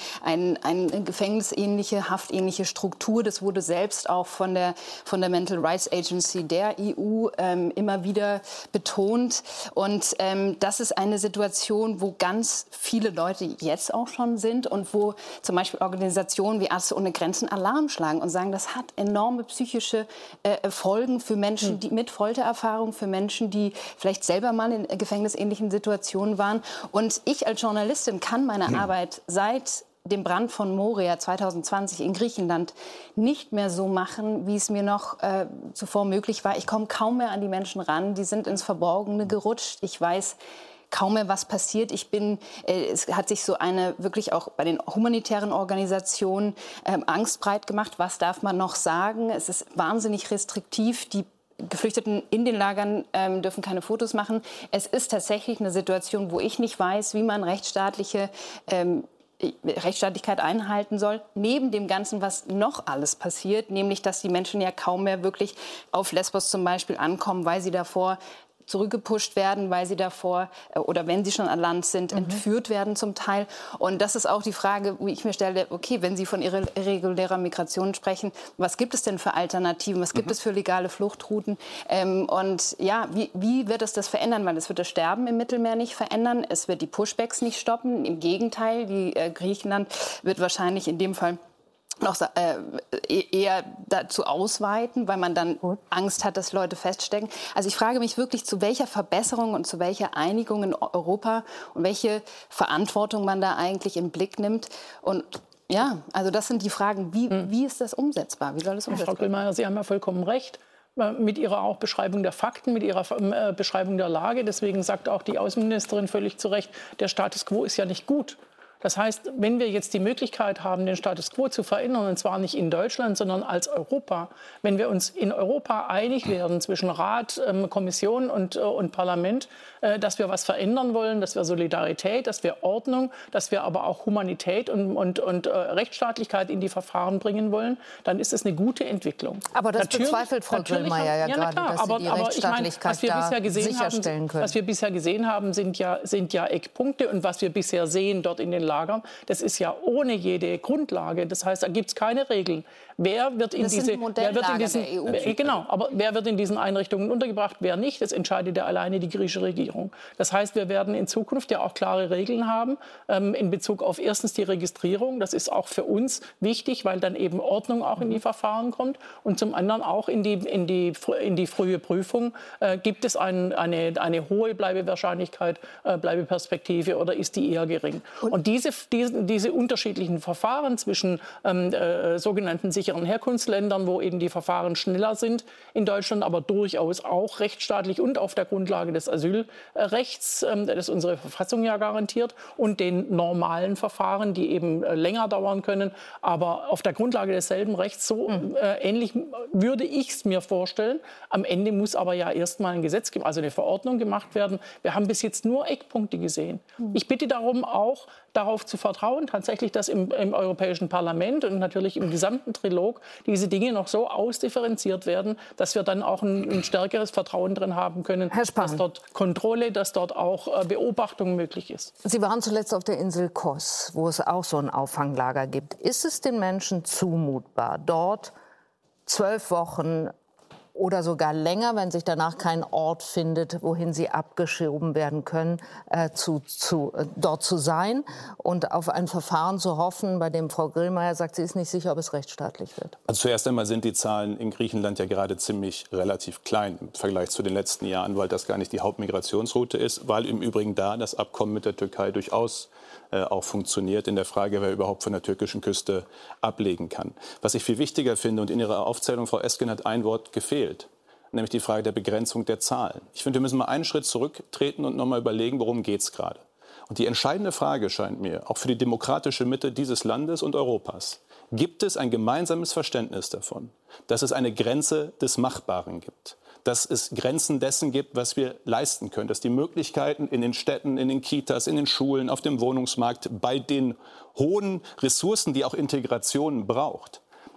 ein, eine gefängnisähnliche, haftähnliche Struktur. Das wurde selbst auch von der Fundamental Rights Agency der E U ähm, immer wieder betont. Und ähm, das ist eine Situation, wo ganz viele Leute jetzt auch schon sind und wo zum Beispiel Organisationen wie Ärzte ohne Grenzen Alarm schlagen und sagen, das hat enorme psychische äh, Folgen für Menschen, die mit Foltererfahrung, für Menschen, die vielleicht selber mal in gefängnisähnlichen Situationen waren. Und ich als Journalistin kann meine hm. Arbeit seit dem Brand von Moria zwanzig zwanzig in Griechenland nicht mehr so machen, wie es mir noch äh, zuvor möglich war. Ich komme kaum mehr an die Menschen ran. Die sind ins Verborgene gerutscht. Ich weiß kaum mehr, was passiert. Ich bin, äh, es hat sich so eine wirklich auch bei den humanitären Organisationen äh, Angst breit gemacht. Was darf man noch sagen? Es ist wahnsinnig restriktiv. Die Geflüchteten in den Lagern ähm, dürfen keine Fotos machen. Es ist tatsächlich eine Situation, wo ich nicht weiß, wie man rechtsstaatliche ähm, Rechtsstaatlichkeit einhalten soll, neben dem Ganzen, was noch alles passiert, nämlich, dass die Menschen ja kaum mehr wirklich auf Lesbos zum Beispiel ankommen, weil sie davor zurückgepusht werden, weil sie davor oder wenn sie schon an Land sind, mhm. entführt werden zum Teil. Und das ist auch die Frage, wie ich mir stelle, okay, wenn Sie von irregulärer Migration sprechen, was gibt es denn für Alternativen, was gibt mhm. es für legale Fluchtrouten? Ähm, und ja, wie, wie wird es das verändern? Weil es wird das Sterben im Mittelmeer nicht verändern, es wird die Pushbacks nicht stoppen, im Gegenteil, die äh, Griechenland wird wahrscheinlich in dem Fall noch äh, eher dazu ausweiten, weil man dann Angst hat, dass Leute feststecken. Also ich frage mich wirklich, zu welcher Verbesserung und zu welcher Einigung in Europa und welche Verantwortung man da eigentlich im Blick nimmt. Und ja, also das sind die Fragen, wie, hm. wie ist das umsetzbar? Wie soll das umsetzbar? Frau Grillmeier, Sie haben ja vollkommen recht mit Ihrer auch Beschreibung der Fakten, mit Ihrer äh, Beschreibung der Lage. Deswegen sagt auch die Außenministerin völlig zu Recht, der Status quo ist ja nicht gut. Das heißt, wenn wir jetzt die Möglichkeit haben, den Status quo zu verändern, und zwar nicht in Deutschland, sondern als Europa, wenn wir uns in Europa einig werden zwischen Rat, ähm, Kommission und, äh, und Parlament, äh, dass wir was verändern wollen, dass wir Solidarität, dass wir Ordnung, dass wir aber auch Humanität und, und, und äh, Rechtsstaatlichkeit in die Verfahren bringen wollen, dann ist es eine gute Entwicklung. Aber das natürlich, bezweifelt Frau Grillmeier ja, ja gerade, dass aber, Sie die aber Rechtsstaatlichkeit ich mein, was wir bisher gesehen sicherstellen haben, können. Was wir bisher gesehen haben, sind ja, sind ja Eckpunkte, und was wir bisher sehen dort in den Lagern, das ist ja ohne jede Grundlage. Das heißt, da gibt es keine Regeln. Wer wird in das diese, sind wer wird in diesen, der E U. äh, genau, aber wer wird in diesen Einrichtungen untergebracht, wer nicht, das entscheidet ja alleine die griechische Regierung. Das heißt, wir werden in Zukunft ja auch klare Regeln haben ähm, in Bezug auf erstens die Registrierung. Das ist auch für uns wichtig, weil dann eben Ordnung auch in die Verfahren kommt, und zum anderen auch in die, in die, in die frühe Prüfung. Äh, gibt es ein, eine, eine hohe Bleibewahrscheinlichkeit, äh, Bleibeperspektive, oder ist die eher gering? Und, und diese, diese, diese unterschiedlichen Verfahren zwischen ähm, äh, sogenannten sicheren Herkunftsländern, wo eben die Verfahren schneller sind in Deutschland, aber durchaus auch rechtsstaatlich und auf der Grundlage des Asylrechts, äh, das unsere Verfassung ja garantiert, und den normalen Verfahren, die eben äh, länger dauern können, aber auf der Grundlage desselben Rechts. So mhm. äh, ähnlich würde ich es mir vorstellen. Am Ende muss aber ja erstmal ein Gesetz, also eine Verordnung gemacht werden. Wir haben bis jetzt nur Eckpunkte gesehen. Mhm. Ich bitte darum auch, darauf zu vertrauen, tatsächlich, dass im, im Europäischen Parlament und natürlich im gesamten Trilog diese Dinge noch so ausdifferenziert werden, dass wir dann auch ein, ein stärkeres Vertrauen drin haben können, dass dort Kontrolle, dass dort auch äh, Beobachtung möglich ist. Sie waren zuletzt auf der Insel Kos, wo es auch so ein Auffanglager gibt. Ist es den Menschen zumutbar, dort zwölf Wochen oder sogar länger, wenn sich danach kein Ort findet, wohin sie abgeschoben werden können, äh, zu, zu, äh, dort zu sein und auf ein Verfahren zu hoffen, bei dem Frau Grillmeier sagt, sie ist nicht sicher, ob es rechtsstaatlich wird? Also zuerst einmal sind die Zahlen in Griechenland ja gerade ziemlich relativ klein im Vergleich zu den letzten Jahren, weil das gar nicht die Hauptmigrationsroute ist, weil im Übrigen da das Abkommen mit der Türkei durchaus äh, auch funktioniert in der Frage, wer überhaupt von der türkischen Küste ablegen kann. Was ich viel wichtiger finde, und in Ihrer Aufzählung, Frau Esken, hat ein Wort gefehlt, nämlich die Frage der Begrenzung der Zahlen. Ich finde, wir müssen mal einen Schritt zurücktreten und noch mal überlegen, worum geht es gerade. Und die entscheidende Frage scheint mir, auch für die demokratische Mitte dieses Landes und Europas, gibt es ein gemeinsames Verständnis davon, dass es eine Grenze des Machbaren gibt, dass es Grenzen dessen gibt, was wir leisten können, dass die Möglichkeiten in den Städten, in den Kitas, in den Schulen, auf dem Wohnungsmarkt, bei den hohen Ressourcen, die auch Integration braucht,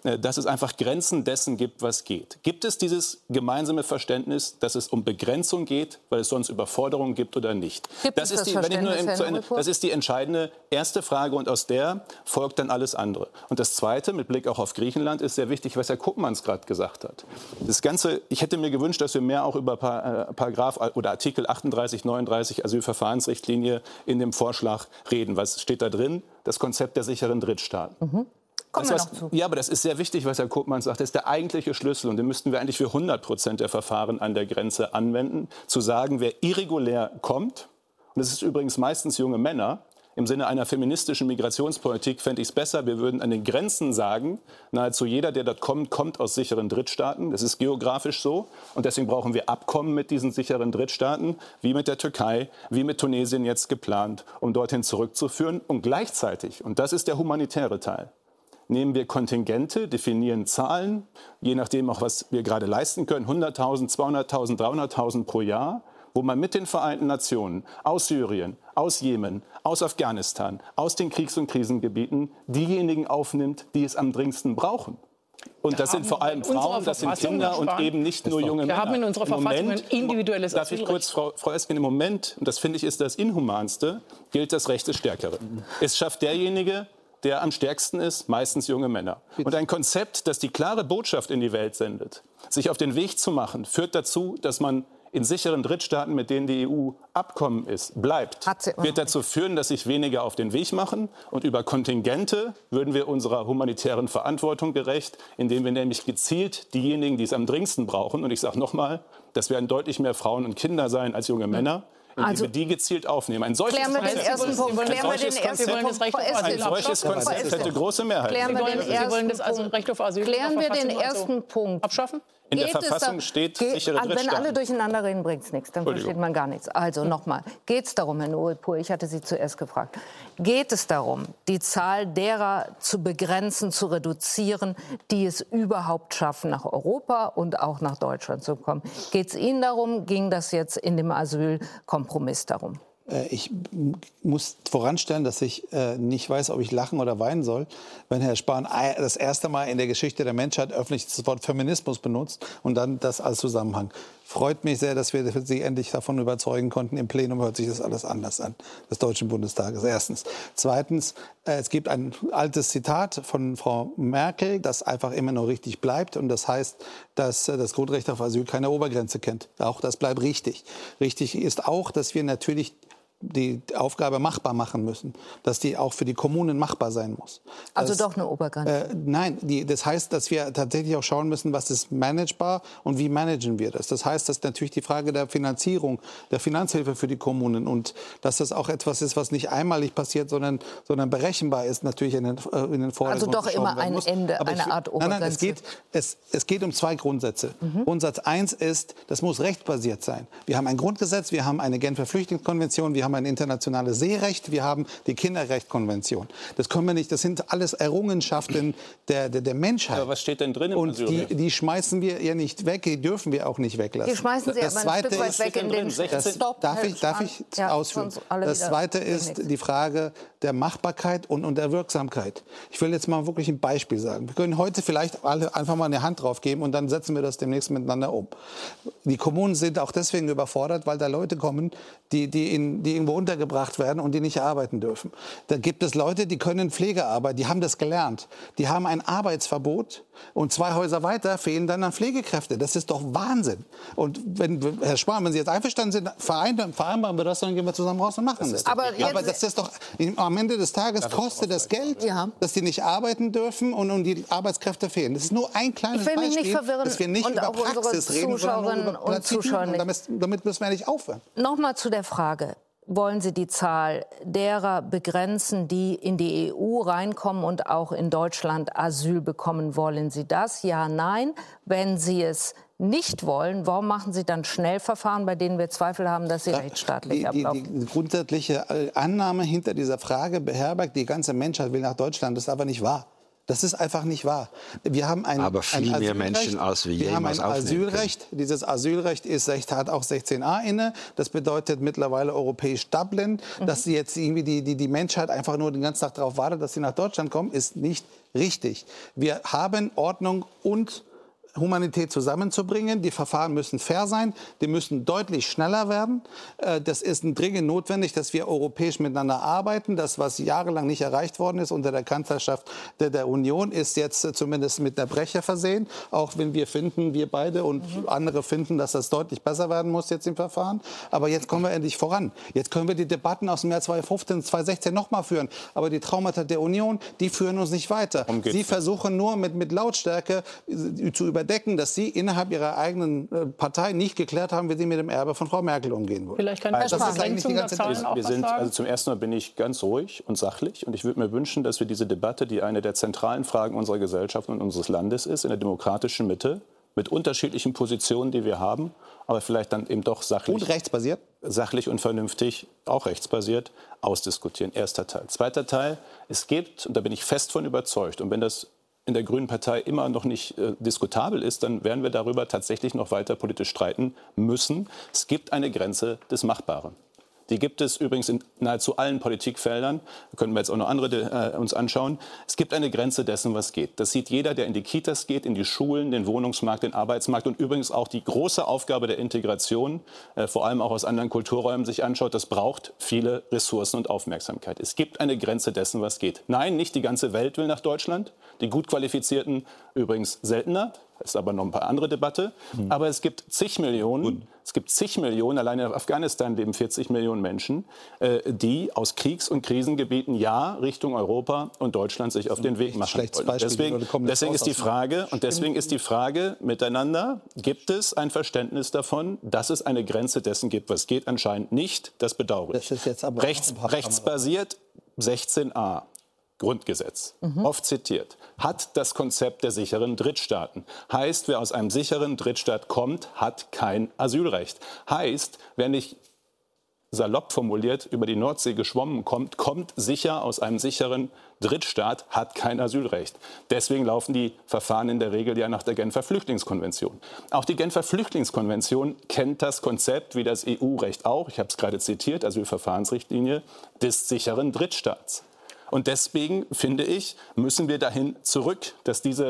dass es einfach Grenzen dessen gibt, was geht. Gibt es dieses gemeinsame Verständnis, dass es um Begrenzung geht, weil es sonst Überforderungen gibt oder nicht? Gibt das, es ist das die, wenn ich nur im, zu Ende, Report? das ist die entscheidende erste Frage und aus der folgt dann alles andere. Und das Zweite, mit Blick auch auf Griechenland, ist sehr wichtig, was Herr Koopmans gerade gesagt hat. Das Ganze, ich hätte mir gewünscht, dass wir mehr auch über Par, äh, Paragraph oder Artikel achtunddreißig, neununddreißig Asylverfahrensrichtlinie in dem Vorschlag reden. Was steht da drin? Das Konzept der sicheren Drittstaaten. Mhm. Kommen Das, wir was, noch zu. ja, aber das ist sehr wichtig, was Herr Koopmans sagt. Das ist der eigentliche Schlüssel. Und den müssten wir eigentlich für hundert Prozent der Verfahren an der Grenze anwenden. Zu sagen, wer irregulär kommt, und das ist übrigens meistens junge Männer, im Sinne einer feministischen Migrationspolitik fände ich es besser, wir würden an den Grenzen sagen, nahezu jeder, der dort kommt, kommt aus sicheren Drittstaaten. Das ist geografisch so. Und deswegen brauchen wir Abkommen mit diesen sicheren Drittstaaten, wie mit der Türkei, wie mit Tunesien jetzt geplant, um dorthin zurückzuführen. Und gleichzeitig, und das ist der humanitäre Teil, nehmen wir Kontingente, definieren Zahlen, je nachdem auch, was wir gerade leisten können, hunderttausend, zweihunderttausend, dreihunderttausend pro Jahr, wo man mit den Vereinten Nationen aus Syrien, aus Jemen, aus Afghanistan, aus den Kriegs- und Krisengebieten diejenigen aufnimmt, die es am dringendsten brauchen. Und das sind vor allem Frauen, das sind Kinder und eben nicht nur junge Männer. Wir haben in unserer Verfassung ein individuelles Darf ich kurz, Frau, Frau Esken, im Moment, und das finde ich ist das Inhumanste, gilt das Recht des Stärkeren. Es schafft derjenige, der am stärksten ist, meistens junge Männer. Und ein Konzept, das die klare Botschaft in die Welt sendet, sich auf den Weg zu machen, führt dazu, dass man in sicheren Drittstaaten, mit denen die E U Abkommen ist, bleibt, wird dazu führen, dass sich weniger auf den Weg machen. Und über Kontingente würden wir unserer humanitären Verantwortung gerecht, indem wir nämlich gezielt diejenigen, die es am dringendsten brauchen, und ich sage nochmal, das werden deutlich mehr Frauen und Kinder sein als junge Männer, indem Also, wir die gezielt aufnehmen. Ein solches klären wir den Konzept, ersten Punkt. Klären wir den ersten Punkt. ein solches Konzept hätte große Mehrheit. Klären wir den Sie wollen das also Recht auf Asyl Klären wir den also ersten Punkt. abschaffen? In der Geht es Verfassung da- steht geht- sichere Wenn Drittstaaten. alle durcheinander reden, bringt es nichts. Dann versteht man gar nichts. Also nochmal. Geht es darum, Herr Nuripur, ich hatte Sie zuerst gefragt, geht es darum, die Zahl derer zu begrenzen, zu reduzieren, die es überhaupt schaffen, nach Europa und auch nach Deutschland zu kommen? Geht es Ihnen darum? Ging das jetzt in dem Asylkompromiss darum? Ich muss voranstellen, dass ich äh, nicht weiß, ob ich lachen oder weinen soll, wenn Herr Spahn das erste Mal in der Geschichte der Menschheit öffentlich das Wort Feminismus benutzt und dann das als Zusammenhang. Freut mich sehr, dass wir Sie endlich davon überzeugen konnten. Im Plenum hört sich das alles anders an, des Deutschen Bundestages. Erstens. Zweitens, äh, es gibt ein altes Zitat von Frau Merkel, das einfach immer noch richtig bleibt. Und das heißt, dass äh, das Grundrecht auf Asyl keine Obergrenze kennt. Auch das bleibt richtig. Richtig ist auch, dass wir natürlich die Aufgabe machbar machen müssen, dass die auch für die Kommunen machbar sein muss. Also das, doch eine Obergrenze? Äh, nein, die, das heißt, dass wir tatsächlich auch schauen müssen, was ist managebar und wie managen wir das. Das heißt, dass natürlich die Frage der Finanzierung, der Finanzhilfe für die Kommunen und dass das auch etwas ist, was nicht einmalig passiert, sondern, sondern berechenbar ist, natürlich in den, äh, in den Vordergrund Also doch geschoben immer werden ein muss. Ende, Aber eine ich, Art Nein, nein, es Obergrenze. geht, es, es geht um zwei Grundsätze. Mhm. Grundsatz eins ist, das muss rechtsbasiert sein. Wir haben ein Grundgesetz, wir haben eine Genfer Flüchtlingskonvention, wir haben ein internationales Seerecht, wir haben die Kinderrechtskonvention. Das können wir nicht, das sind alles Errungenschaften der, der, der Menschheit. Aber was steht denn drin im Und die, Asylrecht? die schmeißen wir ja nicht weg, die dürfen wir auch nicht weglassen. Die schmeißen Sie das aber ein Zweite Stück weit ist, weg in den das, Stopp. darf ich, darf ich Ja, ausführen? sonst alle Das wieder Zweite nichts. ist die Frage der Machbarkeit und, und der Wirksamkeit. Ich will jetzt mal wirklich ein Beispiel sagen. Wir können heute vielleicht alle einfach mal eine Hand drauf geben und dann setzen wir das demnächst miteinander um. Die Kommunen sind auch deswegen überfordert, weil da Leute kommen, die, die, in, die irgendwo untergebracht werden und die nicht arbeiten dürfen. Da gibt es Leute, die können Pflegearbeit, die haben das gelernt. Die haben ein Arbeitsverbot und zwei Häuser weiter fehlen dann an Pflegekräfte. Das ist doch Wahnsinn. Und wenn, Herr Spahn, wenn Sie jetzt einverstanden sind, vereinbaren wir das, dann gehen wir zusammen raus und machen das. Aber, Aber das ist doch, am Ende des Tages kostet das Geld, ja. dass die nicht arbeiten dürfen und, und die Arbeitskräfte fehlen. Das ist nur ein kleines Ich will mich Beispiel, nicht verwirren dass wir nicht und über auch unsere Praxis reden, sondern nur Zuschauerinnen über und Plattitüden. Zuschauer Und nicht. damit, damit müssen wir nicht aufhören. Nochmal zu der Frage. Wollen Sie die Zahl derer begrenzen, die in die E U reinkommen und auch in Deutschland Asyl bekommen? Wollen Sie das? Ja, nein. Wenn Sie es nicht wollen, warum machen Sie dann Schnellverfahren, bei denen wir Zweifel haben, dass sie Ja, rechtsstaatlich die, die, ablaufen? die grundsätzliche Annahme hinter dieser Frage beherbergt, die ganze Menschheit will nach Deutschland, das ist aber nicht wahr. Das ist einfach nicht wahr. Wir haben ein, Aber viel ein mehr Menschen als wir Wir haben ein jemals aufnehmen Asylrecht. können. Dieses Asylrecht ist, hat auch sechzehn a inne. Das bedeutet mittlerweile europäisch Dublin. Mhm. Dass sie jetzt irgendwie die, die, die Menschheit einfach nur den ganzen Tag darauf wartet, dass sie nach Deutschland kommen, ist nicht richtig. Wir haben Ordnung und Humanität zusammenzubringen. Die Verfahren müssen fair sein, die müssen deutlich schneller werden. Das ist dringend notwendig, dass wir europäisch miteinander arbeiten. Das, was jahrelang nicht erreicht worden ist unter der Kanzlerschaft der, der Union, ist jetzt zumindest mit der Breche versehen. Auch wenn wir finden, wir beide und mhm. andere finden, dass das deutlich besser werden muss jetzt im Verfahren. Aber jetzt kommen wir endlich voran. Jetzt können wir die Debatten aus dem Jahr zweitausendfünfzehn, zweitausendsechzehn noch mal führen. Aber die Traumata der Union, die führen uns nicht weiter. Sie versuchen nur mit, mit Lautstärke zu überdecken, dass Sie innerhalb Ihrer eigenen äh, Partei nicht geklärt haben, wie Sie mit dem Erbe von Frau Merkel umgehen wollen. Vielleicht kann also, das ist eigentlich die ganze wir, wir sind, also zum ersten Mal bin ich ganz ruhig und sachlich. Und ich würde mir wünschen, dass wir diese Debatte, die eine der zentralen Fragen unserer Gesellschaft und unseres Landes ist, in der demokratischen Mitte, mit unterschiedlichen Positionen, die wir haben, aber vielleicht dann eben doch sachlich. Und rechtsbasiert? Sachlich und vernünftig, auch rechtsbasiert, ausdiskutieren. Erster Teil. Zweiter Teil, es gibt, und da bin ich fest von überzeugt, und wenn das in der Grünen Partei immer noch nicht äh, diskutabel ist, dann werden wir darüber tatsächlich noch weiter politisch streiten müssen. Es gibt eine Grenze des Machbaren. Die gibt es übrigens in nahezu allen Politikfeldern. Da können wir jetzt auch noch andere äh, uns anschauen. Es gibt eine Grenze dessen, was geht. Das sieht jeder, der in die Kitas geht, in die Schulen, den Wohnungsmarkt, den Arbeitsmarkt und übrigens auch die große Aufgabe der Integration, äh, vor allem auch aus anderen Kulturräumen, sich anschaut. Das braucht viele Ressourcen und Aufmerksamkeit. Es gibt eine Grenze dessen, was geht. Nein, nicht die ganze Welt will nach Deutschland. Die gut Qualifizierten übrigens seltener. Das ist aber noch ein paar andere Debatte. Mhm. Aber es gibt zig Millionen, Gut. es gibt zig Millionen, allein in Afghanistan leben vierzig Millionen Menschen, äh, die aus Kriegs- und Krisengebieten ja Richtung Europa und Deutschland sich auf den Weg machen wollen. Deswegen, deswegen ist die Frage, und deswegen ist die Frage miteinander, gibt es ein Verständnis davon, dass es eine Grenze dessen gibt, was geht? Anscheinend nicht. Das bedauere ich. Das ist jetzt aber Rechts, rechtsbasiert sechzehn a. Grundgesetz, mhm. oft zitiert, hat das Konzept der sicheren Drittstaaten. Heißt, wer aus einem sicheren Drittstaat kommt, hat kein Asylrecht. Heißt, wer nicht salopp formuliert über die Nordsee geschwommen kommt, kommt sicher aus einem sicheren Drittstaat, hat kein Asylrecht. Deswegen laufen die Verfahren in der Regel ja nach der Genfer Flüchtlingskonvention. Auch die Genfer Flüchtlingskonvention kennt das Konzept, wie das E U-Recht auch, ich habe es gerade zitiert, Asylverfahrensrichtlinie, des sicheren Drittstaats. Und deswegen, finde ich, müssen wir dahin zurück, dass diese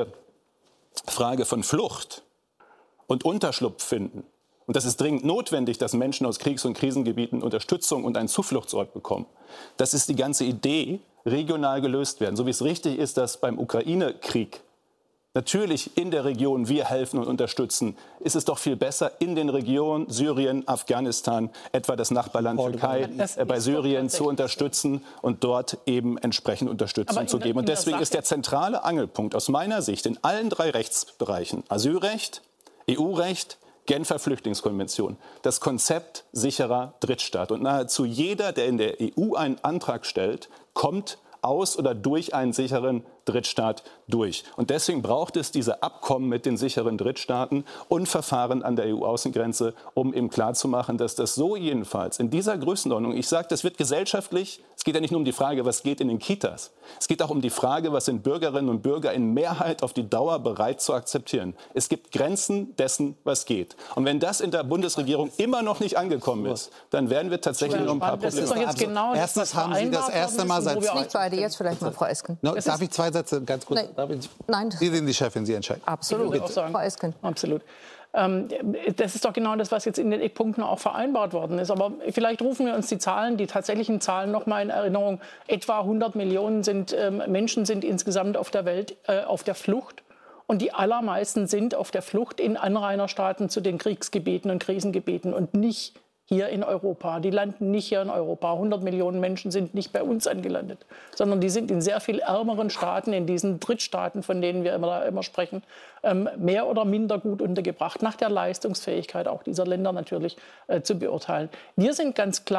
Frage von Flucht und Unterschlupf finden, und das ist dringend notwendig, dass Menschen aus Kriegs- und Krisengebieten Unterstützung und einen Zufluchtsort bekommen. Das ist die ganze Idee, regional gelöst werden. So wie es richtig ist, dass beim Ukraine-Krieg natürlich in der Region wir helfen und unterstützen, ist es doch viel besser in den Regionen Syrien, Afghanistan, etwa das Nachbarland Türkei, äh, bei Syrien zu unterstützen und dort eben entsprechend Unterstützung zu geben. Und deswegen ist der zentrale Angelpunkt aus meiner Sicht in allen drei Rechtsbereichen, Asylrecht, E U-Recht, Genfer Flüchtlingskonvention, das Konzept sicherer Drittstaat. Und nahezu jeder, der in der E U einen Antrag stellt, kommt aus oder durch einen sicheren Drittstaat durch. Und deswegen braucht es diese Abkommen mit den sicheren Drittstaaten und Verfahren an der E U-Außengrenze, um eben klarzumachen, dass das so jedenfalls in dieser Größenordnung, ich sage, das wird gesellschaftlich, es geht ja nicht nur um die Frage, was geht in den Kitas, es geht auch um die Frage, was sind Bürgerinnen und Bürger in Mehrheit auf die Dauer bereit zu akzeptieren. Es gibt Grenzen dessen, was geht. Und wenn das in der Bundesregierung immer noch nicht angekommen ist, dann werden wir tatsächlich noch ein paar Probleme haben. Das ist doch jetzt genau das, Erstens haben Sie das erste Mal seit... Nicht beide, jetzt vielleicht mal Frau Esken. No, darf ich zwei Sätze ganz kurz? Nein. Nein. Sie sind die Chefin, Sie entscheiden. Absolut. Frau Esken. Absolut. Ähm, das ist doch genau das, was jetzt in den Eckpunkten auch vereinbart worden ist. Aber vielleicht rufen wir uns die Zahlen, die tatsächlichen Zahlen noch mal in Erinnerung. Etwa hundert Millionen sind, ähm, Menschen sind insgesamt auf der Welt äh, auf der Flucht. Und die allermeisten sind auf der Flucht in Anrainerstaaten zu den Kriegsgebieten und Krisengebieten und nicht hier in Europa. Die landen nicht hier in Europa. hundert Millionen Menschen sind nicht bei uns angelandet, sondern die sind in sehr viel ärmeren Staaten, in diesen Drittstaaten, von denen wir immer, immer sprechen, ähm, mehr oder minder gut untergebracht, nach der Leistungsfähigkeit auch dieser Länder natürlich äh, zu beurteilen. Wir sind ganz klar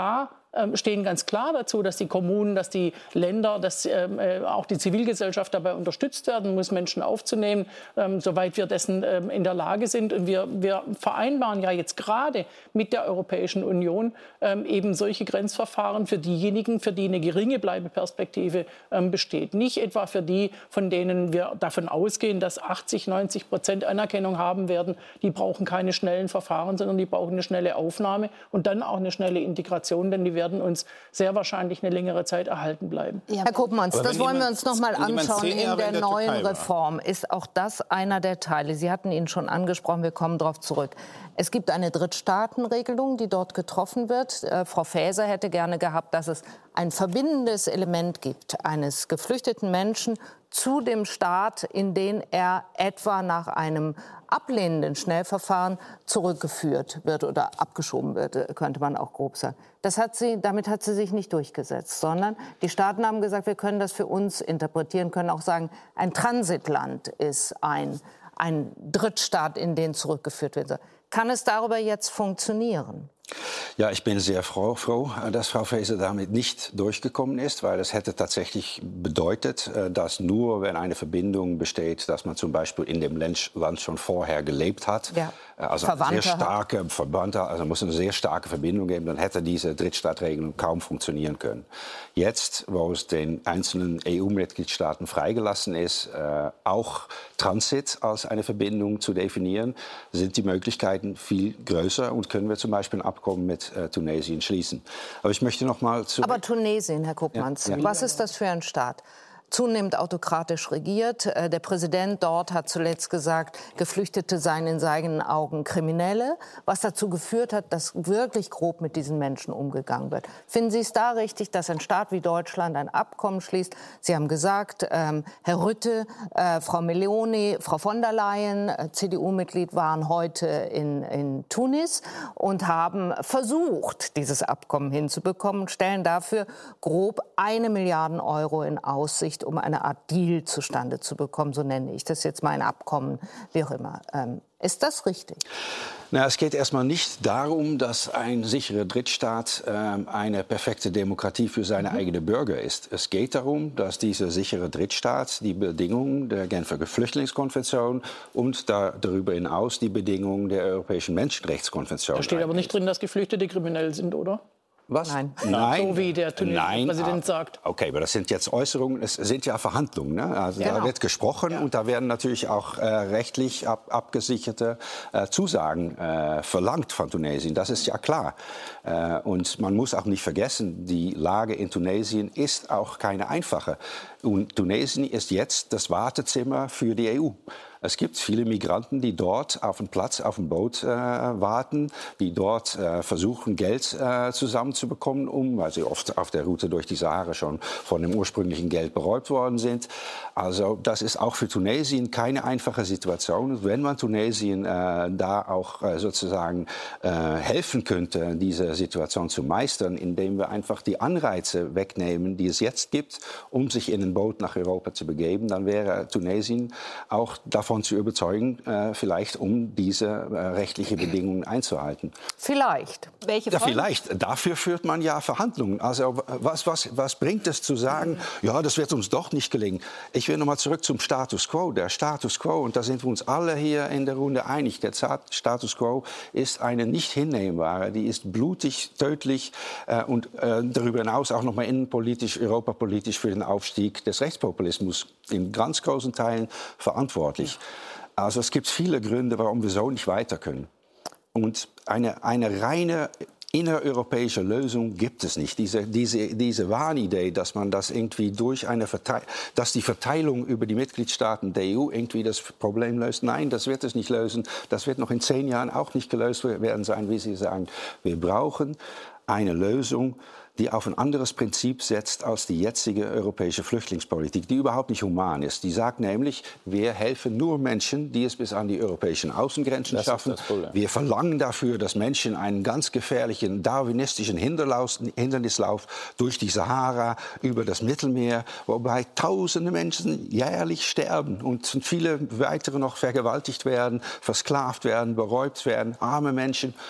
äh, stehen ganz klar dazu, dass die Kommunen, dass die Länder, dass äh, auch die Zivilgesellschaft dabei unterstützt werden muss, Menschen aufzunehmen, ähm, soweit wir dessen äh, in der Lage sind. Und wir, wir vereinbaren ja jetzt gerade mit der Europäischen Union ähm, eben solche Grenzverfahren für diejenigen, für die eine geringe Bleibeperspektive ähm, besteht. Nicht etwa für die, von denen wir davon ausgehen, dass achtzig, neunzig Prozent Anerkennung haben werden. Die brauchen keine schnellen Verfahren, sondern die brauchen eine schnelle Aufnahme und dann auch eine schnelle Integration, denn die werden uns sehr wahrscheinlich eine längere Zeit erhalten bleiben. Ja, Herr Koopmans, das wollen wir uns noch mal anschauen in der, in der neuen Türkei Reform. Ist auch das einer der Teile? Sie hatten ihn schon angesprochen, wir kommen darauf zurück. Es gibt eine Drittstaatenregelung, die dort getroffen wird. Äh, Frau Faeser hätte gerne gehabt, dass es ein verbindendes Element gibt eines geflüchteten Menschen zu dem Staat, in den er etwa nach einem ablehnenden Schnellverfahren zurückgeführt wird oder abgeschoben wird, könnte man auch grob sagen. Das hat sie, damit hat sie sich nicht durchgesetzt, sondern die Staaten haben gesagt, wir können das für uns interpretieren, können auch sagen, ein Transitland ist ein, ein Drittstaat, in den zurückgeführt wird. Kann es darüber jetzt funktionieren? Ja, ich bin sehr froh, froh, dass Frau Faeser damit nicht durchgekommen ist, weil das hätte tatsächlich bedeutet, dass nur wenn eine Verbindung besteht, dass man zum Beispiel in dem Land schon vorher gelebt hat, ja. also eine sehr starke Verwandte, also muss eine sehr starke Verbindung geben, dann hätte diese Drittstaatregelung kaum funktionieren können. Jetzt, wo es den einzelnen E U-Mitgliedstaaten freigelassen ist, auch Transit als eine Verbindung zu definieren, sind die Möglichkeiten viel größer und können wir zum Beispiel ein Abkommen mit äh, Tunesien schließen. Aber ich möchte noch mal zurück. Aber Tunesien, Herr Koopmans, ja, ja. Was ist das für ein Staat? Zunehmend autokratisch regiert. Der Präsident dort hat zuletzt gesagt, Geflüchtete seien in seinen Augen Kriminelle, was dazu geführt hat, dass wirklich grob mit diesen Menschen umgegangen wird. Finden Sie es da richtig, dass ein Staat wie Deutschland ein Abkommen schließt? Sie haben gesagt, ähm, Herr Rutte, äh, Frau Meloni, Frau von der Leyen, äh, C D U-Mitglied, waren heute in, in Tunis und haben versucht, dieses Abkommen hinzubekommen und stellen dafür grob eine Milliarde Euro in Aussicht, um eine Art Deal zustande zu bekommen, so nenne ich das jetzt mal, ein Abkommen, wie auch immer. Ähm, ist das richtig? Na, es geht erstmal nicht darum, dass ein sicherer Drittstaat äh, eine perfekte Demokratie für seine mhm. eigenen Bürger ist. Es geht darum, dass dieser sichere Drittstaat die Bedingungen der Genfer Flüchtlingskonvention und da, darüber hinaus die Bedingungen der Europäischen Menschenrechtskonvention. Da steht aber nicht drin, dass Geflüchtete kriminell sind, oder? Was? Nein. Nein. So wie der tunesische Präsident sagt. Okay, aber das sind jetzt Äußerungen, es sind ja Verhandlungen. Ne? Also genau. Da wird gesprochen ja. und da werden natürlich auch äh, rechtlich ab, abgesicherte äh, Zusagen äh, verlangt von Tunesien. Das ist ja klar. Äh, und man muss auch nicht vergessen, die Lage in Tunesien ist auch keine einfache. Und Tunesien ist jetzt das Wartezimmer für die E U. Es gibt viele Migranten, die dort auf dem Platz, auf dem Boot äh, warten, die dort äh, versuchen, Geld äh, zusammenzubekommen, um, weil sie oft auf der Route durch die Sahara schon von dem ursprünglichen Geld beraubt worden sind. Also das ist auch für Tunesien keine einfache Situation. Wenn man Tunesien äh, da auch äh, sozusagen äh, helfen könnte, diese Situation zu meistern, indem wir einfach die Anreize wegnehmen, die es jetzt gibt, um sich in ein Boot nach Europa zu begeben, dann wäre Tunesien auch davon davon zu überzeugen, äh, vielleicht um diese äh, rechtlichen Bedingungen einzuhalten. Vielleicht. Welche ja, vielleicht. Dafür führt man ja Verhandlungen. Also was, was, was bringt es zu sagen, ja, das wird uns doch nicht gelingen. Ich will noch mal zurück zum Status Quo. Der Status Quo, und da sind wir uns alle hier in der Runde einig, der Status Quo ist eine nicht hinnehmbare, die ist blutig, tödlich äh, und äh, darüber hinaus auch noch mal innenpolitisch, europapolitisch für den Aufstieg des Rechtspopulismus in ganz großen Teilen verantwortlich. Also es gibt viele Gründe, warum wir so nicht weiter können. Und eine, eine reine innereuropäische Lösung gibt es nicht. Diese, diese, diese Wahnidee, dass man das irgendwie durch eine Verteilung, dass die Verteilung über die Mitgliedstaaten der E U irgendwie das Problem löst. Nein, das wird es nicht lösen. Das wird noch in zehn Jahren auch nicht gelöst werden sein, wie Sie sagen. Wir brauchen eine Lösung, die auf ein anderes Prinzip setzt als die jetzige europäische Flüchtlingspolitik, die überhaupt nicht human ist. Die sagt nämlich, wir helfen nur Menschen, die es bis an die europäischen Außengrenzen das schaffen. Wir verlangen dafür, dass Menschen einen ganz gefährlichen darwinistischen Hindernislauf durch die Sahara, über das Mittelmeer, wobei tausende Menschen jährlich sterben und viele weitere noch vergewaltigt werden, versklavt werden, beräubt werden, arme Menschen.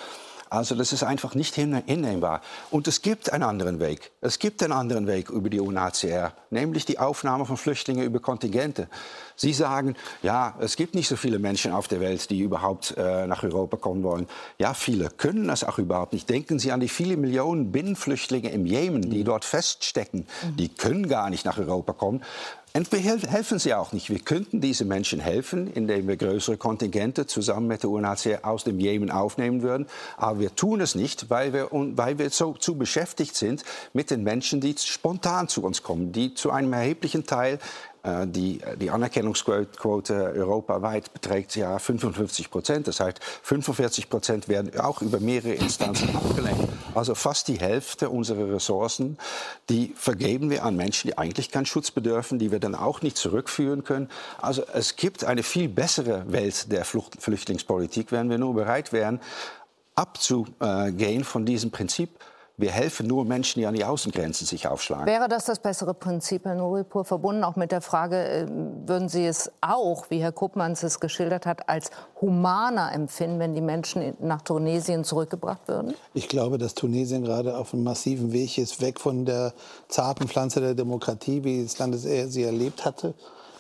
Also das ist einfach nicht hinnehmbar. Und es gibt einen anderen Weg. Es gibt einen anderen Weg über die U N H C R, nämlich die Aufnahme von Flüchtlingen über Kontingente. Sie sagen, ja, es gibt nicht so viele Menschen auf der Welt, die überhaupt äh, nach Europa kommen wollen. Ja, viele können das auch überhaupt nicht. Denken Sie an die vielen Millionen Binnenflüchtlinge im Jemen, die dort feststecken. Die können gar nicht nach Europa kommen. Und wir helfen sie auch nicht. Wir könnten diesen Menschen helfen, indem wir größere Kontingente zusammen mit der U N H C R aus dem Jemen aufnehmen würden. Aber wir tun es nicht, weil wir, weil wir so zu beschäftigt sind mit den Menschen, die spontan zu uns kommen, die zu einem erheblichen Teil Die, die Anerkennungsquote europaweit beträgt ja fünfundfünfzig Prozent. Das heißt, fünfundvierzig Prozent werden auch über mehrere Instanzen abgelehnt. Also fast die Hälfte unserer Ressourcen, die vergeben wir an Menschen, die eigentlich keinen Schutz bedürfen, die wir dann auch nicht zurückführen können. Also es gibt eine viel bessere Welt der Flucht, Flüchtlingspolitik, wenn wir nur bereit wären, abzugehen von diesem Prinzip. Wir helfen nur Menschen, die an die Außengrenzen sich aufschlagen. Wäre das das bessere Prinzip, Herr Nuripur, verbunden auch mit der Frage, würden Sie es auch, wie Herr Koopmans es geschildert hat, als humaner empfinden, wenn die Menschen nach Tunesien zurückgebracht würden? Ich glaube, dass Tunesien gerade auf einem massiven Weg ist, weg von der zarten Pflanze der Demokratie, wie das Land sie erlebt hatte,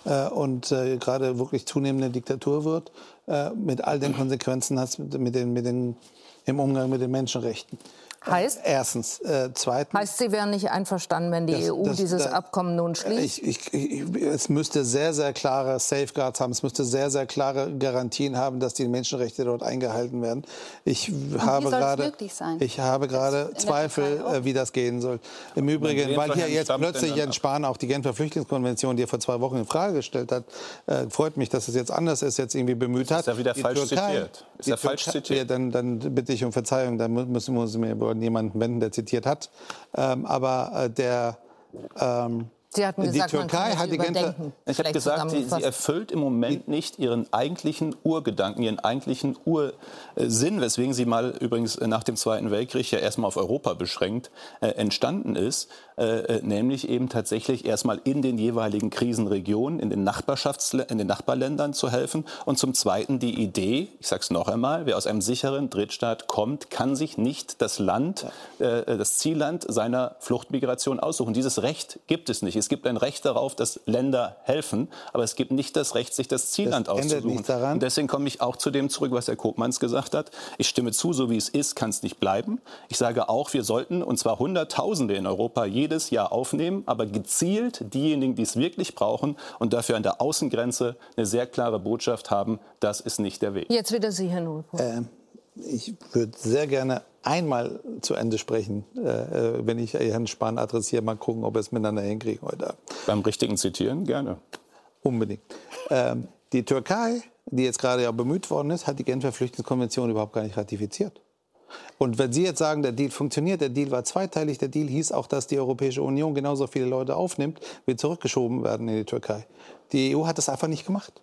und gerade wirklich zunehmende Diktatur wird, mit all den Konsequenzen hat mit den, mit den, im Umgang mit den Menschenrechten. Heißt? Erstens. Äh, zweitens. Heißt, Sie wären nicht einverstanden, wenn die das, E U das, dieses das, Abkommen nun schließt? Ich, ich, ich, es müsste sehr, sehr klare Safeguards haben. Es müsste sehr, sehr klare Garantien haben, dass die Menschenrechte dort eingehalten werden. Ich Und habe gerade, sein? ich habe gerade Zweifel, äh, wie das gehen soll. Im Übrigen, weil hier jetzt plötzlich Jens Spahn auch die Genfer Flüchtlingskonvention, die er vor zwei Wochen in Frage gestellt hat, äh, freut mich, dass es jetzt anders ist, jetzt irgendwie bemüht hat. Ist ja wieder die falsch Türkei, zitiert. Ist ja falsch zitiert. Ja, dann, dann bitte ich um Verzeihung, dann müssen wir uns mir über jemanden wenden, der zitiert hat. Ähm, aber äh, der ähm, Sie hatten die gesagt, Türkei man kann hat die Genfer. Ich habe gesagt, sie, sie erfüllt im Moment nicht ihren eigentlichen Urgedanken, ihren eigentlichen Ursinn, weswegen sie mal übrigens nach dem Zweiten Weltkrieg ja erstmal auf Europa beschränkt äh, entstanden ist, äh, nämlich eben tatsächlich erstmal in den jeweiligen Krisenregionen, in den Nachbarschafts in den Nachbarländern zu helfen und zum Zweiten die Idee, ich sage es noch einmal, wer aus einem sicheren Drittstaat kommt, kann sich nicht das Land, äh, das Zielland seiner Fluchtmigration aussuchen. Dieses Recht gibt es nicht. Es gibt ein Recht darauf, dass Länder helfen, aber es gibt nicht das Recht, sich das Zielland das auszusuchen. Nicht daran. Und deswegen komme ich auch zu dem zurück, was Herr Koopmans gesagt hat. Ich stimme zu, so wie es ist, kann es nicht bleiben. Ich sage auch, wir sollten, und zwar Hunderttausende in Europa, jedes Jahr aufnehmen, aber gezielt diejenigen, die es wirklich brauchen und dafür an der Außengrenze eine sehr klare Botschaft haben, das ist nicht der Weg. Jetzt wieder Sie, Herr Nuripur. Ähm, ich würde sehr gerne einmal zu Ende sprechen, äh, wenn ich Herrn Spahn adressiere, mal gucken, ob wir es miteinander hinkriegen heute Abend. Beim richtigen Zitieren, gerne. Unbedingt. Ähm, die Türkei, die jetzt gerade ja bemüht worden ist, hat die Genfer Flüchtlingskonvention überhaupt gar nicht ratifiziert. Und wenn Sie jetzt sagen, der Deal funktioniert, der Deal war zweiteilig, der Deal hieß auch, dass die Europäische Union genauso viele Leute aufnimmt, wie zurückgeschoben werden in die Türkei. Die E U hat das einfach nicht gemacht.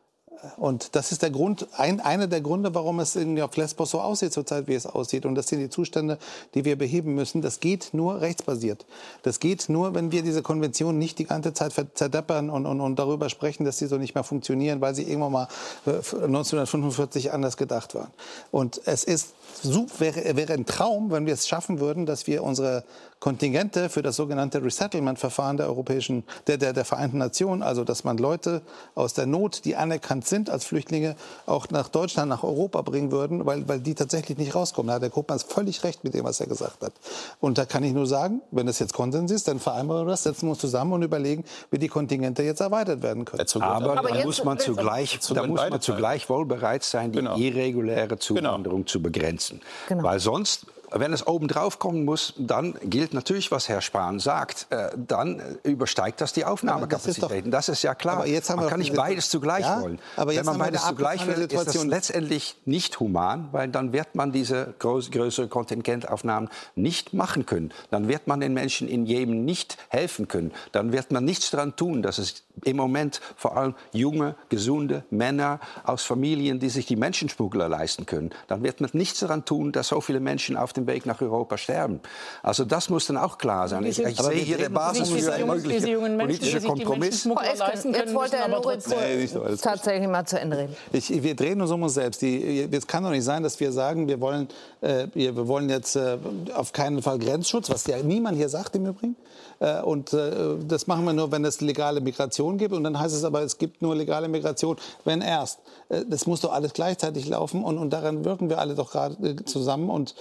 Und das ist der Grund, ein, einer der Gründe, warum es irgendwie auf Lesbos so aussieht zurzeit, wie es aussieht. Und das sind die Zustände, die wir beheben müssen. Das geht nur rechtsbasiert. Das geht nur, wenn wir diese Konvention nicht die ganze Zeit zerdeppern und, und, und darüber sprechen, dass sie so nicht mehr funktionieren, weil sie irgendwann mal neunzehnhundertfünfundvierzig anders gedacht waren. Und es ist, wäre, wäre ein Traum, wenn wir es schaffen würden, dass wir unsere Kontingente für das sogenannte Resettlement-Verfahren der Europäischen, der, der, der Vereinten Nationen, also dass man Leute aus der Not, die anerkannt sind als Flüchtlinge, auch nach Deutschland, nach Europa bringen würden, weil, weil die tatsächlich nicht rauskommen. Da hat der Koopmans völlig recht mit dem, was er gesagt hat. Und da kann ich nur sagen, wenn es jetzt Konsens ist, dann vereinbaren wir das, setzen wir uns zusammen und überlegen, wie die Kontingente jetzt erweitert werden können. Aber, Aber da muss man zugleich, da muss man zugleich wohl bereit sein, die genau. irreguläre Zuwanderung genau. zu begrenzen. Genau. Weil sonst, wenn es oben drauf kommen muss, dann gilt natürlich, was Herr Spahn sagt. Äh, dann übersteigt das die Aufnahmekapazitäten. Das, das ist ja klar. Aber jetzt haben man wir kann nicht beides zugleich ja, wollen. Aber jetzt wenn man beides zugleich will, ist das letztendlich nicht human, weil dann wird man diese groß, größere Kontingentaufnahmen nicht machen können. Dann wird man den Menschen in Jemen nicht helfen können. Dann wird man nichts daran tun, dass es im Moment vor allem junge, gesunde Männer aus Familien, die sich die Menschenschmuggler leisten können. Dann wird man nichts daran tun, dass so viele Menschen auf dem dem Weg nach Europa sterben. Also das muss dann auch klar sein. Ich, ich sehe hier der Basis für einen möglichen politischen Kompromiss. Jetzt wollte Herr Lorenz tatsächlich mal zu Ende reden. Ich, wir drehen uns um uns selbst. Es kann doch nicht sein, dass wir sagen, wir wollen, äh, wir wollen jetzt äh, auf keinen Fall Grenzschutz, was ja niemand hier sagt im Übrigen. Äh, und äh, das machen wir nur, wenn es legale Migration gibt. Und dann heißt es aber, es gibt nur legale Migration, wenn erst. Äh, das muss doch alles gleichzeitig laufen. Und, und daran wirken wir alle doch gerade äh, zusammen und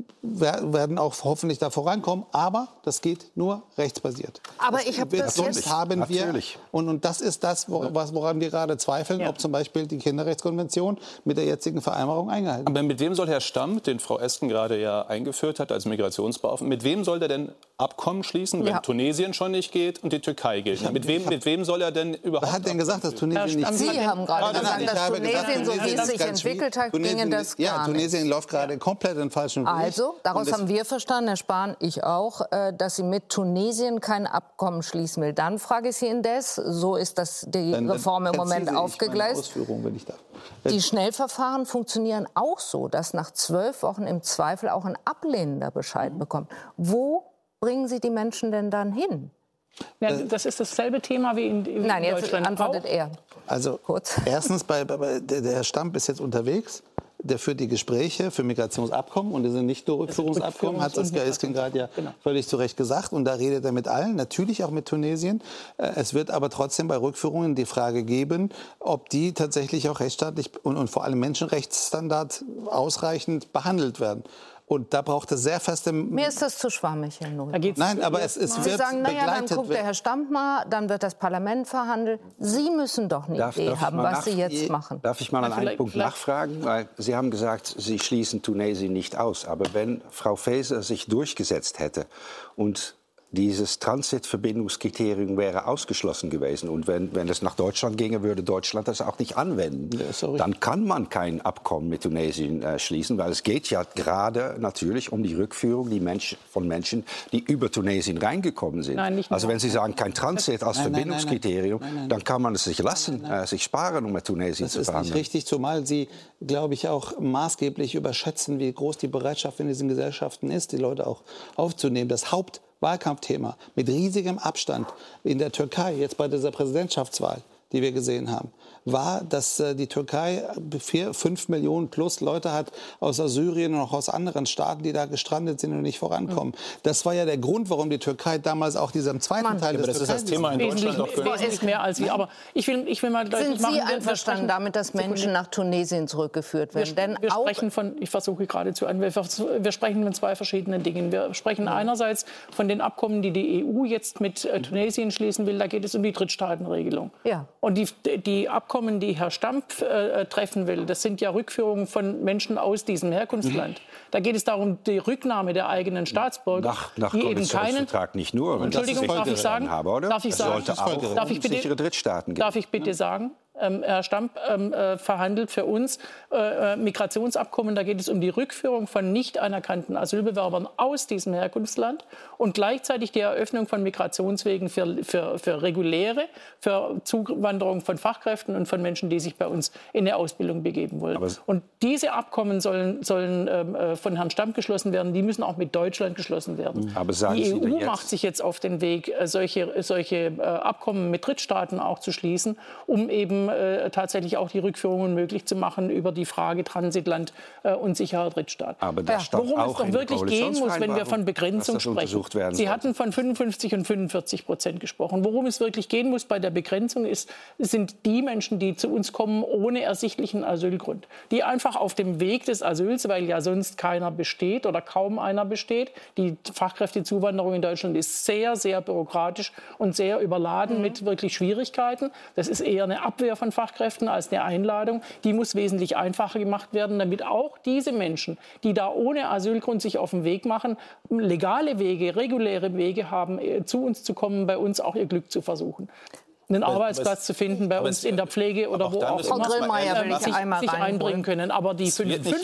werden auch hoffentlich da vorankommen. Aber das geht nur rechtsbasiert. Aber das, ich habe das jetzt haben wir natürlich. Und, und das ist das, woran wir gerade zweifeln, ja. ob zum Beispiel die Kinderrechtskonvention mit der jetzigen Vereinbarung eingehalten wird. Aber mit wem soll Herr Stamm, den Frau Esken gerade ja eingeführt hat als Migrationsbeauftragten, mit wem soll der denn Abkommen schließen, wenn ja. Tunesien schon nicht geht und die Türkei geht? Hab, mit, wem, mit wem soll er denn überhaupt... Wer hat denn gesagt, dass Tunesien nicht... Sie haben gerade gesagt, dass Tunesien, so wie es sich entwickelt hat, ginge das gar Ja, Tunesien läuft gerade komplett in den falschen Weg. Also, daraus haben wir verstanden, Herr Spahn, ich auch, dass Sie mit Tunesien kein Abkommen schließen will. Dann frage ich Sie indes, so ist das die dann, Reform dann im Moment aufgegleist. Wenn ich darf. Die Schnellverfahren funktionieren auch so, dass nach zwölf Wochen im Zweifel auch ein Ablehnender Bescheid mhm. bekommt. Wo bringen Sie die Menschen denn dann hin? Ja, das ist dasselbe Thema wie in, in Nein, jetzt Deutschland antwortet auch. er. Also Kurz. Erstens, bei, bei, der, der Herr Stamp ist jetzt unterwegs. Der führt die Gespräche für Migrationsabkommen und die sind nicht nur Rückführungsabkommen, hat Saskia Esken gerade ja genau. völlig zu Recht gesagt. Und da redet er mit allen, natürlich auch mit Tunesien. Es wird aber trotzdem bei Rückführungen die Frage geben, ob die tatsächlich auch rechtsstaatlich und, und vor allem Menschenrechtsstandard ausreichend behandelt werden. Und da braucht es sehr feste... Mir ist das zu schwammig, Herr Nohl. Nein, aber es, es Sie wird sagen, naja, dann guckt wird. der Herr Stamp mal, dann wird das Parlament verhandeln. Sie müssen doch eine darf, Idee darf haben, was Sie jetzt machen. Darf ich mal an einen Punkt nachfragen? Weil Sie haben gesagt, Sie schließen Tunesien nicht aus. Aber wenn Frau Faeser sich durchgesetzt hätte und dieses Transitverbindungskriterium wäre ausgeschlossen gewesen. Und wenn, wenn es nach Deutschland ginge, würde Deutschland das auch nicht anwenden. Ja, dann kann man kein Abkommen mit Tunesien äh, schließen, weil es geht ja gerade natürlich um die Rückführung die Mensch, von Menschen, die über Tunesien reingekommen sind. Nein, also wenn Sie sagen, kein Transit als nein, Verbindungskriterium, nein, nein, nein, nein, dann kann man es sich lassen, äh, sich sparen, um mit Tunesien das zu verhandeln. Das ist nicht richtig, zumal Sie, glaube ich, auch maßgeblich überschätzen, wie groß die Bereitschaft in diesen Gesellschaften ist, die Leute auch aufzunehmen. Das Haupt Wahlkampfthema mit riesigem Abstand in der Türkei, jetzt bei dieser Präsidentschaftswahl, die wir gesehen haben, war, dass äh, die Türkei vier, fünf Millionen plus Leute hat aus Syrien und auch aus anderen Staaten, die da gestrandet sind und nicht vorankommen. Mhm. Das war ja der Grund, warum die Türkei damals auch diesem zweiten Mann. Teil ja, des das ist das Thema in Deutschland doch für wesentlich mehr als Sie. Aber ich will, ich will mal gleich Sind machen, Sie einverstanden damit, dass Menschen nach Tunesien zurückgeführt werden? Wir, Denn wir auch sprechen von, ich versuche gerade zu an, wir, wir sprechen von zwei verschiedenen Dingen. Wir sprechen mhm. einerseits von den Abkommen, die die E U jetzt mit äh, Tunesien schließen will. Da geht es um die Drittstaatenregelung. Ja. Und die, die Abkommen, die Herr Stamm Äh, treffen will. Das sind ja Rückführungen von Menschen aus diesem Herkunftsland. Mhm. Da geht es darum, die Rücknahme der eigenen Staatsbürger. Nach, nach die eben keinen. Nicht nur. Entschuldigung, darf ich sagen? Habe, oder? Darf ich sagen? Sollte auch darf ich bitte, sichere Drittstaaten geben. Darf ich bitte ja. sagen? Ähm, Herr Stamp ähm, äh, verhandelt für uns äh, Migrationsabkommen. Da geht es um die Rückführung von nicht anerkannten Asylbewerbern aus diesem Herkunftsland und gleichzeitig die Eröffnung von Migrationswegen für, für, für reguläre, für Zuwanderung von Fachkräften und von Menschen, die sich bei uns in eine Ausbildung begeben wollen. Aber und diese Abkommen sollen, sollen äh, von Herrn Stamp geschlossen werden. Die müssen auch mit Deutschland geschlossen werden. Aber sagen die Sie E U jetzt? macht sich jetzt auf den Weg, äh, solche, solche äh, Abkommen mit Drittstaaten auch zu schließen, um eben Äh, tatsächlich auch die Rückführungen möglich zu machen über die Frage Transitland äh, und sicherer Drittstaat. Aber das stand Worum auch es doch wirklich gehen muss, wenn wir von Begrenzung sprechen. Sie hatten von fünfundfünfzig und fünfundvierzig Prozent gesprochen. Worum es wirklich gehen muss bei der Begrenzung ist, sind die Menschen, die zu uns kommen ohne ersichtlichen Asylgrund. Die einfach auf dem Weg des Asyls, weil ja sonst keiner besteht oder kaum einer besteht. Die Fachkräftezuwanderung in Deutschland ist sehr, sehr bürokratisch und sehr überladen mhm. mit wirklich Schwierigkeiten. Das ist eher eine Abwehr von Fachkräften als eine Einladung. Die muss wesentlich einfacher gemacht werden, damit auch diese Menschen, die da ohne Asylgrund sich auf den Weg machen, legale Wege, reguläre Wege haben, zu uns zu kommen, bei uns auch ihr Glück zu versuchen. Einen aber Arbeitsplatz es, zu finden bei uns in der Pflege oder wo auch immer, Grillmeier sich, sich einbringen können. Aber die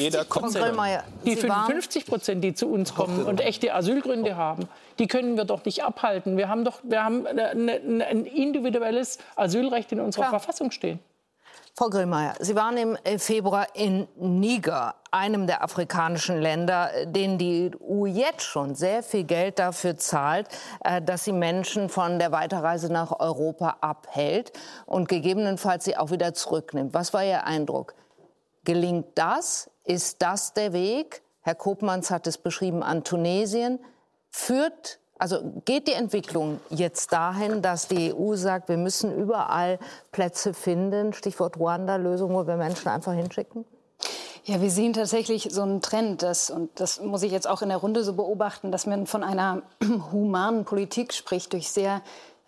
fünfundfünfzig Prozent, die zu uns kommen und echte Asylgründe haben, die können wir doch nicht abhalten. Wir haben doch wir haben eine, eine, ein individuelles Asylrecht in unserer Klar. Verfassung stehen. Frau Grillmeier, Sie waren im Februar in Niger, einem der afrikanischen Länder, denen die E U jetzt schon sehr viel Geld dafür zahlt, dass sie Menschen von der Weiterreise nach Europa abhält und gegebenenfalls sie auch wieder zurücknimmt. Was war Ihr Eindruck? Gelingt das? Ist das der Weg? Herr Koopmans hat es beschrieben an Tunesien. Führt Also geht die Entwicklung jetzt dahin, dass die E U sagt, wir müssen überall Plätze finden, Stichwort Ruanda-Lösung, wo wir Menschen einfach hinschicken? Ja, wir sehen tatsächlich so einen Trend, dass, und das muss ich jetzt auch in der Runde so beobachten, dass man von einer humanen Politik spricht, durch sehr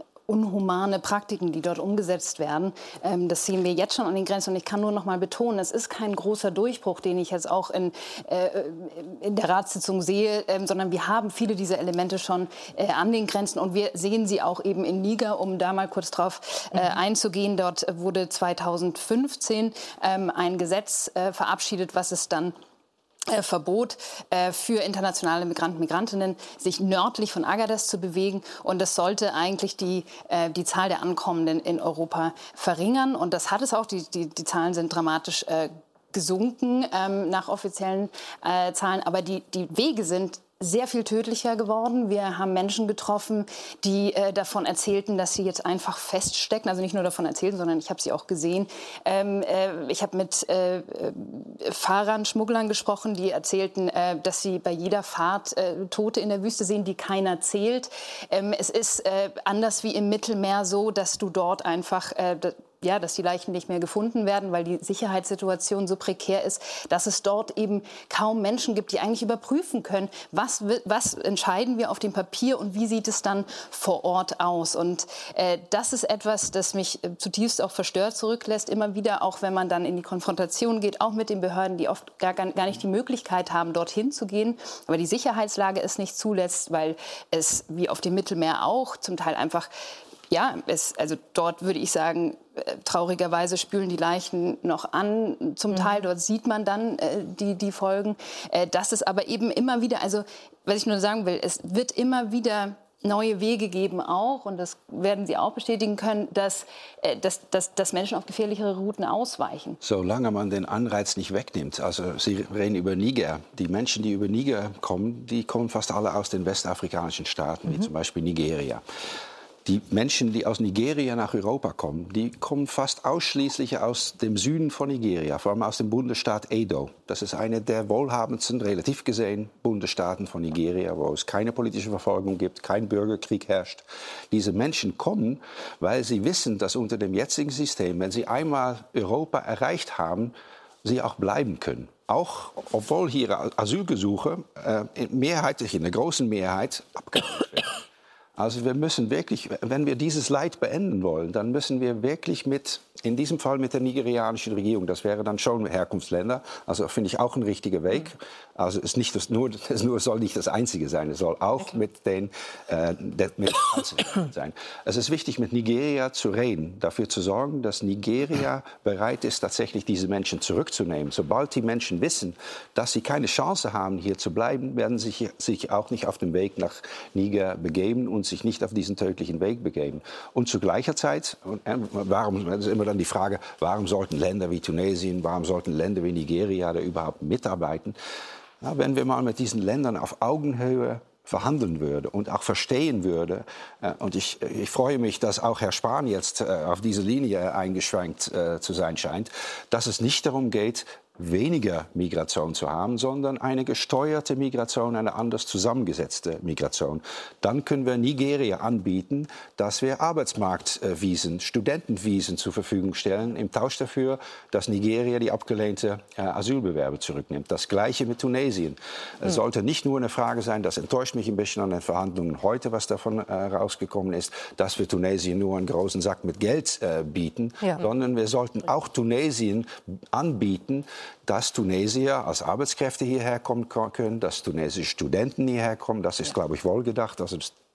unhumane Praktiken, die dort umgesetzt werden. Ähm, das sehen wir jetzt schon an den Grenzen. Und ich kann nur noch mal betonen, es ist kein großer Durchbruch, den ich jetzt auch in, äh, in der Ratssitzung sehe, ähm, sondern wir haben viele dieser Elemente schon äh, an den Grenzen. Und wir sehen sie auch eben in Niger, um da mal kurz drauf äh, einzugehen. Dort wurde zweitausendfünfzehn ähm, ein Gesetz äh, verabschiedet, was es dann Äh, Verbot äh, für internationale Migranten und Migrantinnen, sich nördlich von Agadez zu bewegen. Und das sollte eigentlich die, äh, die Zahl der Ankommenden in Europa verringern. Und das hat es auch. Die, die, die Zahlen sind dramatisch äh, gesunken ähm, nach offiziellen äh, Zahlen. Aber die, die Wege sind sehr viel tödlicher geworden. Wir haben Menschen getroffen, die äh, davon erzählten, dass sie jetzt einfach feststecken. Also nicht nur davon erzählten, sondern ich habe sie auch gesehen. Ähm, äh, ich habe mit äh, Fahrern, Schmugglern gesprochen, die erzählten, äh, dass sie bei jeder Fahrt äh, Tote in der Wüste sehen, die keiner zählt. Ähm, es ist äh, anders wie im Mittelmeer so, dass du dort einfach äh, ja, dass die Leichen nicht mehr gefunden werden, weil die Sicherheitssituation so prekär ist, dass es dort eben kaum Menschen gibt, die eigentlich überprüfen können, was, was entscheiden wir auf dem Papier und wie sieht es dann vor Ort aus. Und äh, das ist etwas, das mich äh, zutiefst auch verstört zurücklässt, immer wieder, auch wenn man dann in die Konfrontation geht, auch mit den Behörden, die oft gar, gar nicht die Möglichkeit haben, dorthin zu gehen, aber die Sicherheitslage es nicht zulässt, weil es, wie auf dem Mittelmeer auch, zum Teil einfach Ja, es, also dort würde ich sagen, äh, traurigerweise spülen die Leichen noch an. Zum Teil, mhm. dort sieht man dann äh, die, die Folgen. Äh, das ist aber eben immer wieder, also was ich nur sagen will, es wird immer wieder neue Wege geben auch, und das werden Sie auch bestätigen können, dass, äh, dass, dass, dass Menschen auf gefährlichere Routen ausweichen. Solange man den Anreiz nicht wegnimmt. Also Sie reden über Niger. Die Menschen, die über Niger kommen, die kommen fast alle aus den westafrikanischen Staaten, mhm. wie zum Beispiel Nigeria. Die Menschen, die aus Nigeria nach Europa kommen, die kommen fast ausschließlich aus dem Süden von Nigeria, vor allem aus dem Bundesstaat Edo. Das ist einer der wohlhabendsten, relativ gesehen, Bundesstaaten von Nigeria, wo es keine politische Verfolgung gibt, kein Bürgerkrieg herrscht. Diese Menschen kommen, weil sie wissen, dass unter dem jetzigen System, wenn sie einmal Europa erreicht haben, sie auch bleiben können. Auch obwohl hier Asylgesuche äh, mehrheitlich, in der großen Mehrheit abgelehnt werden. Also wir müssen wirklich, wenn wir dieses Leid beenden wollen, dann müssen wir wirklich mit, in diesem Fall mit der nigerianischen Regierung, das wäre dann schon Herkunftsländer, also finde ich auch ein richtiger Weg. Also es, ist nicht das, nur, es nur soll nicht das Einzige sein, es soll auch okay. mit den äh, mit sein. Es ist wichtig, mit Nigeria zu reden, dafür zu sorgen, dass Nigeria bereit ist, tatsächlich diese Menschen zurückzunehmen. Sobald die Menschen wissen, dass sie keine Chance haben, hier zu bleiben, werden sie sich, sich auch nicht auf den Weg nach Niger begeben und sich nicht auf diesen tödlichen Weg begeben. Und zu gleicher Zeit, warum, das ist immer dann die Frage, warum sollten Länder wie Tunesien, warum sollten Länder wie Nigeria da überhaupt mitarbeiten? Ja, wenn wir mal mit diesen Ländern auf Augenhöhe verhandeln würde und auch verstehen würde, äh, und ich, ich freue mich, dass auch Herr Spahn jetzt äh, auf diese Linie eingeschränkt äh, zu sein scheint, dass es nicht darum geht, weniger Migration zu haben, sondern eine gesteuerte Migration, eine anders zusammengesetzte Migration. Dann können wir Nigeria anbieten, dass wir Arbeitsmarktvisen, Studentenvisen zur Verfügung stellen, im Tausch dafür, dass Nigeria die abgelehnte äh, Asylbewerber zurücknimmt. Das Gleiche mit Tunesien. Es mhm. sollte nicht nur eine Frage sein, das enttäuscht mich ein bisschen an den Verhandlungen heute, was davon äh, rausgekommen ist, dass wir Tunesien nur einen großen Sack mit Geld äh, bieten, ja. sondern wir sollten auch Tunesien anbieten, dass Tunesier als Arbeitskräfte hierher kommen können, dass tunesische Studenten hierher kommen. Das ist, glaube ich, wohlgedacht. Also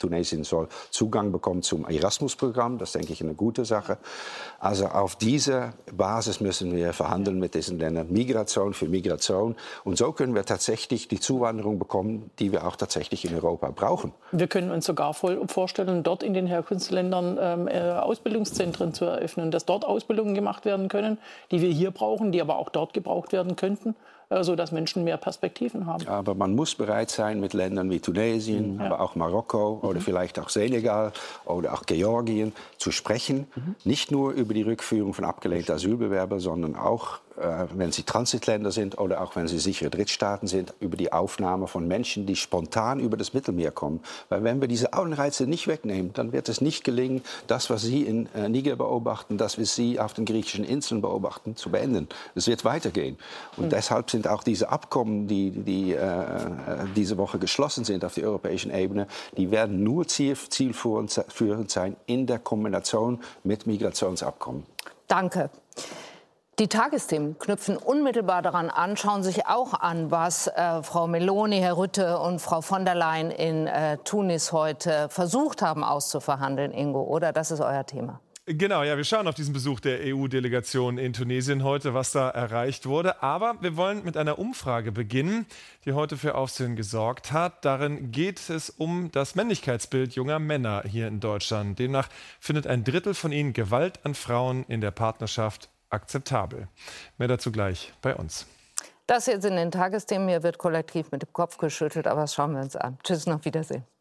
Tunesien soll Zugang bekommen zum Erasmus-Programm. Das denke ich eine gute Sache. Also auf dieser Basis müssen wir verhandeln mit diesen Ländern. Migration für Migration. Und so können wir tatsächlich die Zuwanderung bekommen, die wir auch tatsächlich in Europa brauchen. Wir können uns sogar voll vorstellen, dort in den Herkunftsländern ähm, äh, Ausbildungszentren zu eröffnen, dass dort Ausbildungen gemacht werden können, die wir hier brauchen, die aber auch dort gebraucht werden könnten, äh, sodass Menschen mehr Perspektiven haben. Aber man muss bereit sein, mit Ländern wie Tunesien, ja. aber auch Marokko oder mhm. vielleicht auch Senegal oder auch Georgien zu sprechen. Mhm. Nicht nur über die Rückführung von abgelehnten Asylbewerbern, sondern auch, äh, wenn sie Transitländer sind oder auch wenn sie sichere Drittstaaten sind, über die Aufnahme von Menschen, die spontan über das Mittelmeer kommen. Weil wenn wir diese Anreize nicht wegnehmen, dann wird es nicht gelingen, das, was Sie in äh, Niger beobachten, das, was Sie auf den griechischen Inseln beobachten, zu beenden. Es wird weitergehen. Und mhm. deshalb sind auch diese Abkommen, die, die äh, diese Woche geschlossen sind auf der europäischen Ebene, die werden nur ziel, zielführend sein in der Kombination mit Migrationsabkommen. Danke. Die Tagesthemen knüpfen unmittelbar daran an, schauen sich auch an, was äh, Frau Meloni, Herr Rutte und Frau von der Leyen in äh, Tunis heute versucht haben auszuverhandeln, Ingo, oder? Das ist euer Thema. Genau, ja, wir schauen auf diesen Besuch der E U-Delegation in Tunesien heute, was da erreicht wurde. Aber wir wollen mit einer Umfrage beginnen, die heute für Aufsehen gesorgt hat. Darin geht es um das Männlichkeitsbild junger Männer hier in Deutschland. Demnach findet ein Drittel von ihnen Gewalt an Frauen in der Partnerschaft akzeptabel. Mehr dazu gleich bei uns. Das jetzt in den Tagesthemen. Hier wird kollektiv mit dem Kopf geschüttelt, aber das schauen wir uns an. Tschüss, auf Wiedersehen.